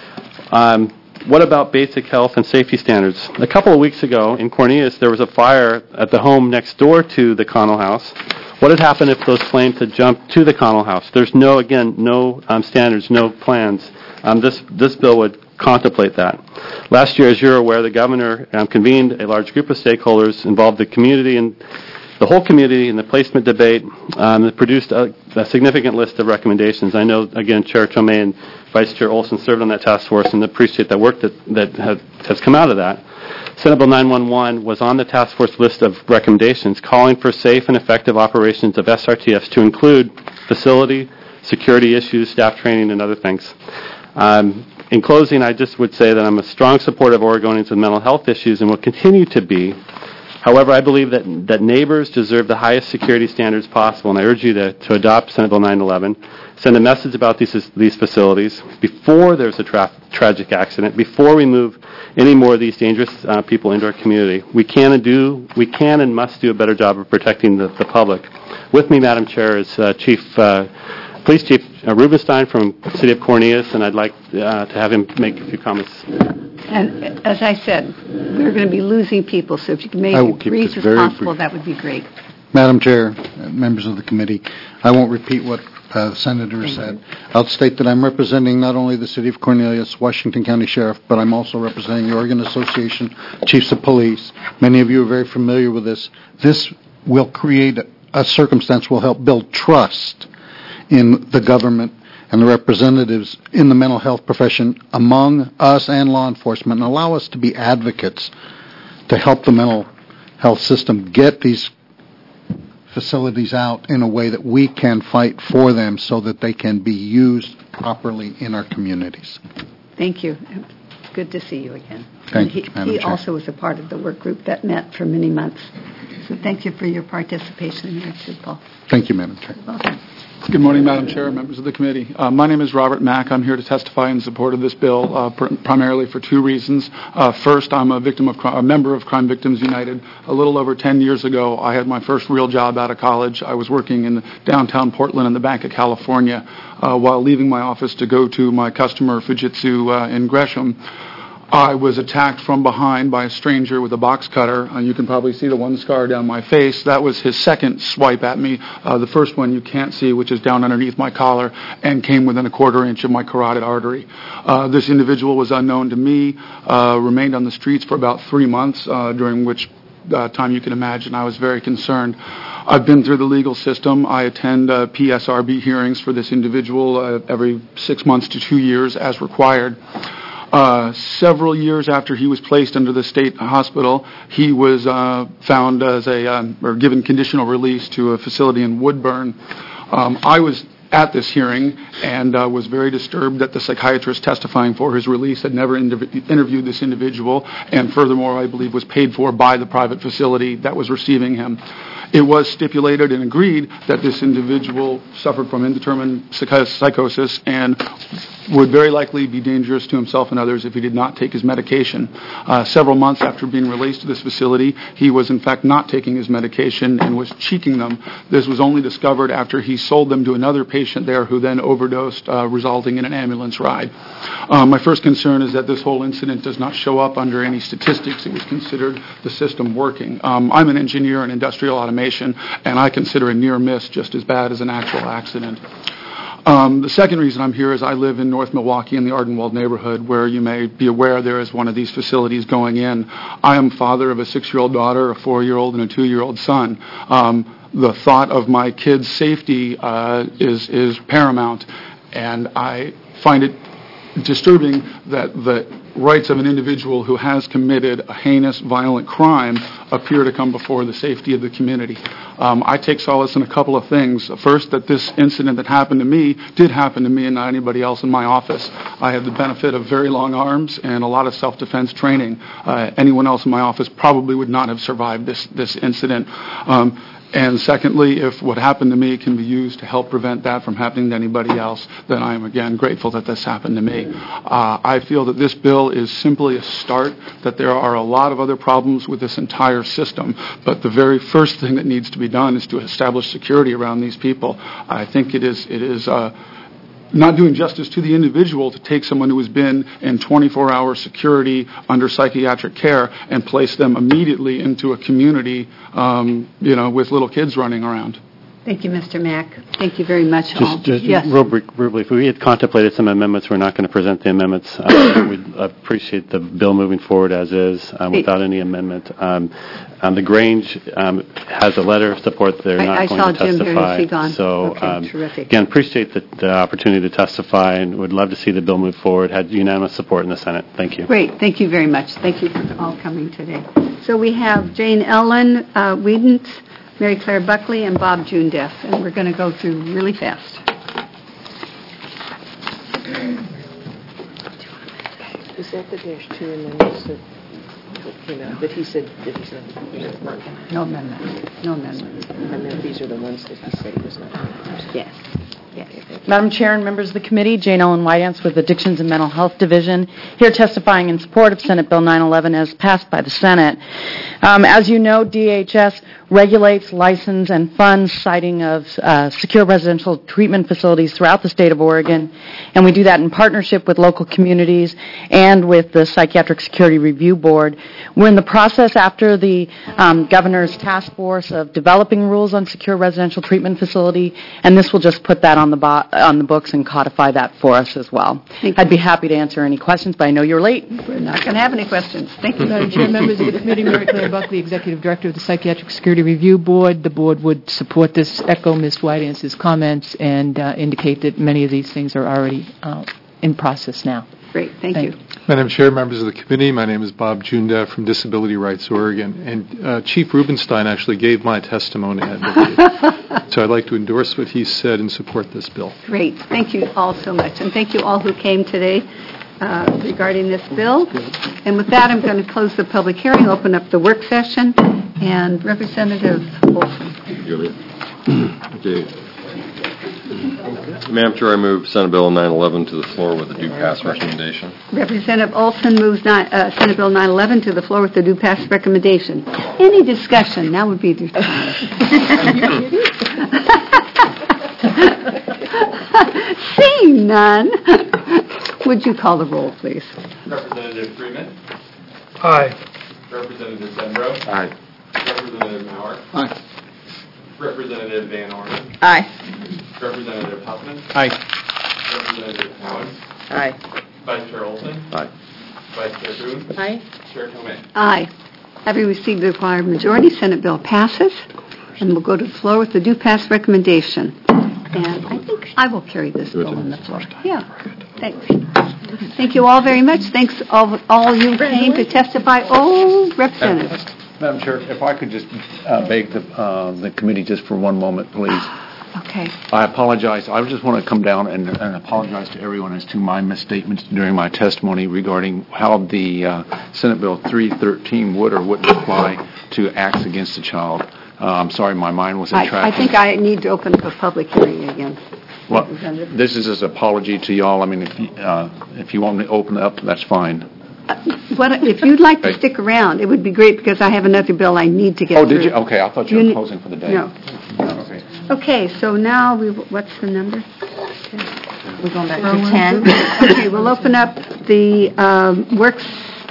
P: What about basic health and safety standards? A couple of weeks ago in Cornelius, there was a fire at the home next door to the Connell House. What had happened if those flames had jumped to the Connell House? There's no standards, no plans. This bill would contemplate that. Last year, as you're aware, the governor convened a large group of stakeholders, involved the community and the whole community in the placement debate, that produced a significant list of recommendations. I know, again, Chair Tomei and Vice Chair Olson served on that task force and appreciate the work that has come out of that. Senate Bill 911 was on the task force list of recommendations calling for safe and effective operations of SRTFs to include facility, security issues, staff training, and other things. In closing, I just would say that I'm a strong supporter of Oregonians with mental health issues and will continue to be. However, I believe that neighbors deserve the highest security standards possible, and I urge you to adopt Senate Bill 911, send a message about these facilities before there's a tragic accident, before we move any more of these dangerous people into our community. We can and must do a better job of protecting the public. With me, Madam Chair, is Police Chief Rubenstein from the City of Cornelius, and I'd like to have him make a few comments.
A: And as I said, we're going to be losing people, so if you can make it brief as possible, that would be great.
Q: Madam Chair, members of the committee, I won't repeat what the Senator said. I'll state that I'm representing not only the City of Cornelius, Washington County Sheriff, but I'm also representing the Oregon Association Chiefs of Police. Many of you are very familiar with this. This will create a circumstance will help build trust in the government and the representatives in the mental health profession among us and law enforcement, and allow us to be advocates to help the mental health system get these facilities out in a way that we can fight for them so that they can be used properly in our communities.
A: Thank you. Good to see you again.
Q: Thank you, Madam
A: He
Q: Chair.
A: also was a part of the work group that met for many months. So thank you for your participation here, too, Paul.
Q: Thank you, Madam Chair.
A: Welcome.
R: Good morning, Madam Chair, members of the committee. My name is Robert Mack. I'm here to testify in support of this bill, primarily for two reasons. First, I'm a member of Crime Victims United. A little over 10 years ago, I had my first real job out of college. I was working in downtown Portland in the Bank of California while leaving my office to go to my customer, Fujitsu, in Gresham. I was attacked from behind by a stranger with a box cutter. You can probably see the one scar down my face. That was his second swipe at me. The first one you can't see, which is down underneath my collar, and came within a quarter inch of my carotid artery. This individual was unknown to me, remained on the streets for about 3 months, during which time you can imagine I was very concerned. I've been through the legal system. I attend PSRB hearings for this individual every 6 months to 2 years as required. Several years after he was placed under the state hospital, he was found as or given conditional release to a facility in Woodburn. I was at this hearing and was very disturbed that the psychiatrist testifying for his release had never interviewed this individual, and furthermore, I believe was paid for by the private facility that was receiving him. It was stipulated and agreed that this individual suffered from indeterminate psychosis and would very likely be dangerous to himself and others if he did not take his medication. Several months after being released to this facility, he was in fact not taking his medication and was cheeking them. This was only discovered after he sold them to another patient there who then overdosed, resulting in an ambulance ride. My first concern is that this whole incident does not show up under any statistics. It was considered the system working. I'm an engineer in industrial automation, and I consider a near miss just as bad as an actual accident. The second reason I'm here is I live in North Milwaukee in the Ardenwald neighborhood, where you may be aware there is one of these facilities going in. I am father of a 6-year-old daughter, a 4-year-old, and a 2-year-old son. The thought of my kids' safety is paramount, and I find it disturbing that the rights of an individual who has committed a heinous, violent crime appear to come before the safety of the community. I take solace in a couple of things. First, that this incident that happened to me did happen to me and not anybody else in my office. I have the benefit of very long arms and a lot of self-defense training. Anyone else in my office probably would not have survived this incident. And secondly, if what happened to me can be used to help prevent that from happening to anybody else, then I am again grateful that this happened to me. I feel that this bill is simply a start, that there are a lot of other problems with this entire system, but the very first thing that needs to be done is to establish security around these people. I think it is not doing justice to the individual to take someone who has been in 24-hour security under psychiatric care and place them immediately into a community, with little kids running around.
A: Thank you, Mr. Mack. Thank you very much.
P: Just
A: yes.
P: real brief, we had contemplated some amendments. We're not going to present the amendments. We'd appreciate the bill moving forward as is, without any amendment. The Grange has a letter of support. They're not going to testify.
A: I saw Jim here. Is he gone?
P: So,
A: okay, terrific.
P: Again, appreciate the opportunity to testify and would love to see the bill move forward. Had unanimous support in the Senate. Thank you.
A: Great. Thank you very much. Thank you for all coming today. So we have Jane Ellen Wiedens, Mary Claire Buckley, and Bob Jundeff, and we're going to go through really fast.
I: Is that the -2 amendments that came out, that he said that he's not?
A: No amendment. No amendment.
I: And then these are the ones that he said he was not going to use.
A: Yes. Yes.
N: Madam Chair and members of the committee, Jane Ellen Whiteance with Addictions and Mental Health Division, here testifying in support of Senate Bill 911 as passed by the Senate. As you know, DHS regulates, licenses, and funds siting of secure residential treatment facilities throughout the state of Oregon, and we do that in partnership with local communities and with the Psychiatric Security Review Board. We're in the process after the governor's task force of developing rules on secure residential treatment facility, and this will just put that on the books and codify that for us as well. I'd be happy to answer any questions, but I know you're late.
A: We're not going to have any questions. Thank you.
I: Madam Chair, members of the committee, Mary Claire Buckley, Executive Director of the Psychiatric Security Review Board. The board would support this, echo Ms. Whiteance's comments, and indicate that many of these things are already in process now.
A: Great, thank you.
S: Madam Chair, members of the committee, my name is Bob Junda from Disability Rights Oregon, and Chief Rubenstein actually gave my testimony, I believe. So I'd like to endorse what he said and support this bill.
A: Great, thank you all so much, and thank you all who came today. regarding this bill. And with that, I'm going to close the public hearing, open up the work session, and Representative Olson.
E: Okay. Madam Chair, I move Senate Bill 911 to the floor with a due pass recommendation.
A: Representative Olson moves Senate Bill 911 to the floor with the due pass recommendation. Any discussion? Now would be the time. Seeing none, would you call the roll, please?
M: Representative Freeman.
H: Aye.
M: Representative Sembro.
G: Aye.
M: Representative Maurer.
F: Aye.
M: Representative Van Orn.
L: Aye.
M: Representative Huffman.
G: Aye.
M: Representative Cowan.
L: Aye.
M: Vice Chair Olson.
G: Aye.
M: Vice Chair Boone.
L: Aye.
M: Chair Tomei.
A: Aye. Having received the required majority, Senate bill passes, and we'll go to the floor with the due pass recommendation. And I think I will carry this bill on the floor. Yeah, thanks. Thank you all very much. Thanks all you came to testify. Oh, Representative.
G: Madam Chair, if I could just beg the committee just for one moment, please.
A: Okay.
G: I apologize. I just want to come down and apologize to everyone as to my misstatements during my testimony regarding how the Senate Bill 313 would or wouldn't apply to acts against a child. I'm sorry, my mind was in tracking.
A: I think I need to open up a public hearing again.
G: Well, this is an apology to y'all. I mean, if you want me to open it up, that's fine.
A: If you'd like to stick around, it would be great because I have another bill I need to get through.
G: Oh, did you? Okay, I thought you were closing for the day.
A: No. Okay, so now what's the number?
C: We're going back to 10.
A: Okay, we'll open up the work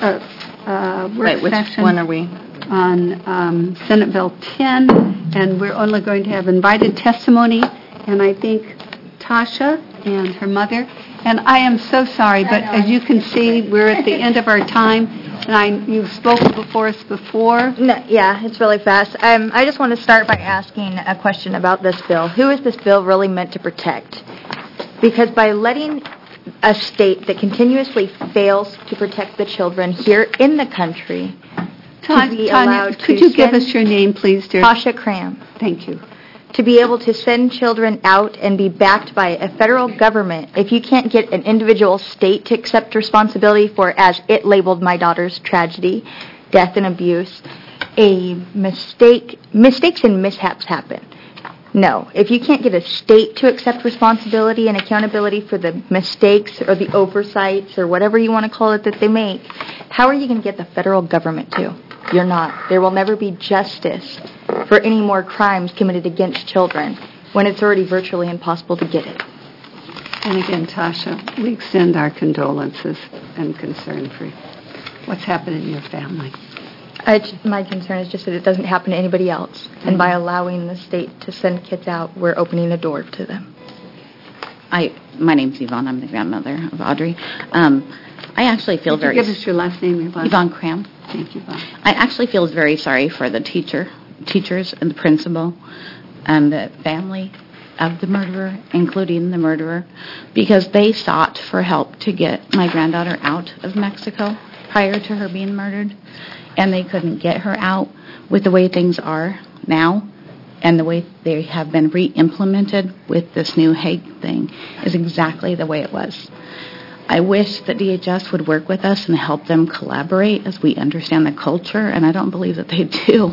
C: Wait, which
A: session.
C: one are we?
A: On Senate Bill 10, and we're only going to have invited testimony, and I think Tasha and her mother. And I am so sorry, but as you can see, we're at the end of our time, and you've spoken before us before.
T: No, yeah, it's really fast. I just want to start by asking a question about this bill. Who is this bill really meant to protect? Because by letting a state that continuously fails to protect the children here in the country to be allowed to
A: could you give us your name, please, dear?
T: Tasha Cram.
A: Thank you.
T: To be able to send children out and be backed by a federal government, if you can't get an individual state to accept responsibility for, as it labeled my daughter's tragedy, death and abuse, mistakes and mishaps happen. No, if you can't get a state to accept responsibility and accountability for the mistakes or the oversights or whatever you want to call it that they make, how are you going to get the federal government to? You're not. There will never be justice for any more crimes committed against children when it's already virtually impossible to get it.
A: And again, Tasha, we extend our condolences and concern for what's happened in your family.
T: My concern is just that it doesn't happen to anybody else. And by allowing the state to send kids out, we're opening a door to them.
N: My name's Yvonne. I'm the grandmother of Audrey. I actually feel
A: Could you give us your last name, Yvonne?
N: Yvonne Cram.
A: Thank you, Yvonne.
N: I actually feel very sorry for the teachers and the principal and the family of the murderer, including the murderer, because they sought for help to get my granddaughter out of Mexico prior to her being murdered, and they couldn't get her out with the way things are now and the way they have been re-implemented with this new Hague thing is exactly the way it was. I wish that DHS would work with us and help them collaborate as we understand the culture, and I don't believe that they do.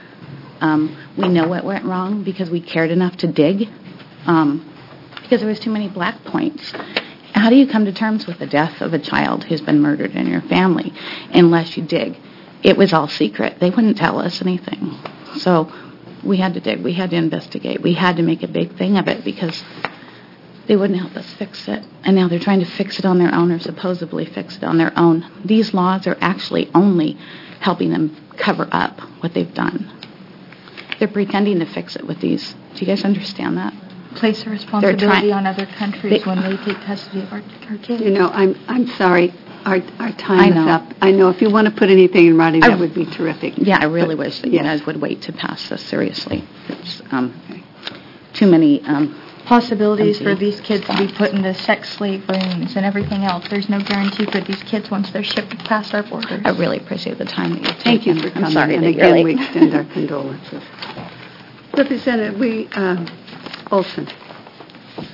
N: We know what went wrong because we cared enough to dig, because there was too many black points. How do you come to terms with the death of a child who's been murdered in your family unless you dig? It was all secret. They wouldn't tell us anything. So we had to dig. We had to investigate. We had to make a big thing of it because they wouldn't help us fix it. And now they're trying to fix it on their own, or supposedly fix it on their own. These laws are actually only helping them cover up what they've done. They're pretending to fix it with these. Do you guys understand that?
T: Place the responsibility on other countries when they take custody of our kids.
A: You know, I'm sorry. Our time is up. I know. If you want to put anything in writing, that would be terrific.
N: Yeah, I really wish that you guys would wait to pass this seriously. It's too many
T: possibilities for these kids to be put into sex slave rings and everything else. There's no guarantee for these kids once they're shipped past our borders.
N: I really appreciate the time that you've taken.
A: Thank you for coming.
N: I'm sorry
A: and
N: that
A: again,
N: you're
A: we
N: late.
A: extend our condolences. Representative, Olson.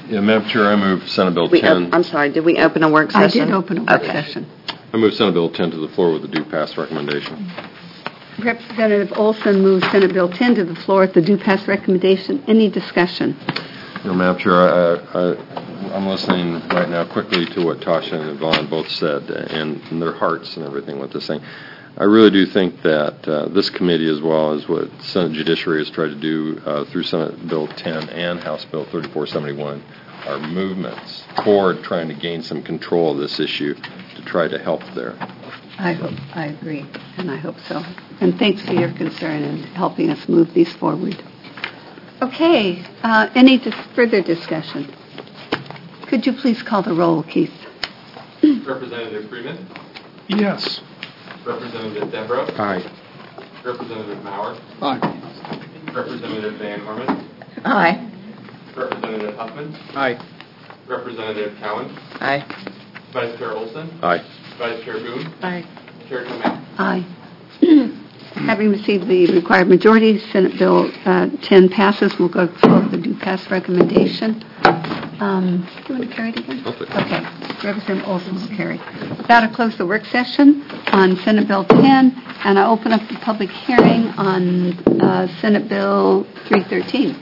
E: Yeah, Madam Chair, I move Senate Bill
C: We
E: 10.
C: I'm sorry, did we open a work
A: I
C: session?
A: did open a work
C: Okay.
A: session.
E: I move Senate Bill 10 to the floor with a due pass recommendation.
A: Representative Olson moves Senate Bill 10 to the floor with the due pass recommendation. Any discussion?
E: Madam Chair, I'm listening right now quickly to what Tasha and Yvonne both said and their hearts and everything with this thing. I really do think that this committee, as well as what Senate Judiciary has tried to do through Senate Bill 10 and House Bill 3471, are movements toward trying to gain some control of this issue to try to help there.
A: I agree, and I hope so. And thanks for your concern in helping us move these forward. Okay, any further discussion? Could you please call the roll, Keith?
M: Representative Freeman.
H: Yes.
M: Representative Devereaux.
D: Aye.
M: Representative Maurer.
F: Aye.
M: Representative Van Orman.
L: Aye.
M: Representative Huffman.
D: Aye.
M: Representative Cowan.
L: Aye.
M: Vice Chair Olson.
E: Aye.
M: Vice Chair Boone.
I: Aye.
M: Chair Tomei.
A: Aye. Having received the required majority, Senate Bill 10 passes. We'll go forward with the due pass recommendation. Do you want to carry it again? Okay. Representative Olson will carry. With that, I close the work session on Senate Bill 10, and I open up the public hearing on Senate Bill 313.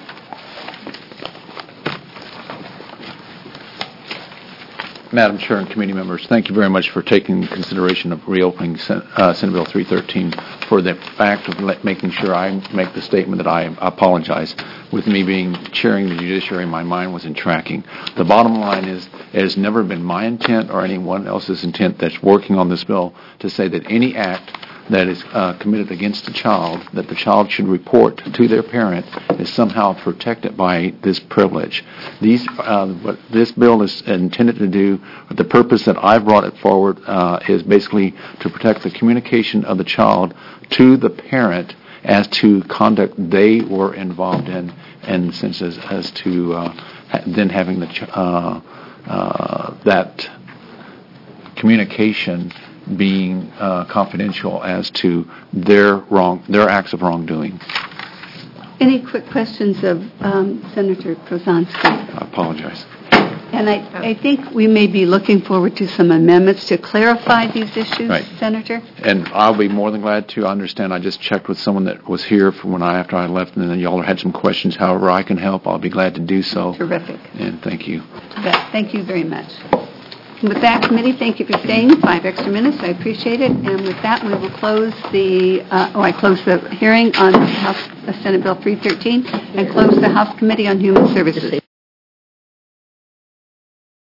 G: Madam Chair and committee members, thank you very much for taking consideration of reopening Senate Bill 313 for the fact of making sure I make the statement that I apologize. With me being chairing the judiciary, my mind was in tracking. The bottom line is it has never been my intent or anyone else's intent that's working on this bill to say that any act that is committed against a child, that the child should report to their parent, is somehow protected by this privilege. What this bill is intended to do, the purpose that I brought it forward is basically to protect the communication of the child to the parent as to conduct they were involved in the sense as to then having that communication being confidential as to their acts of wrongdoing.
A: Any quick questions of Senator Prozansky?
G: I apologize.
A: And I think we may be looking forward to some amendments to clarify these issues,
G: Right.
A: Senator.
G: And I'll be more than glad to. I understand I just checked with someone that was here from after I left, and then y'all had some questions. However I can help, I'll be glad to do so.
A: Terrific.
G: And thank you.
A: Thank you very much. And with that, committee, thank you for staying 5 extra minutes. I appreciate it. And with that, we will close I close the hearing on Senate Bill 313 and close the House Committee on Human Services.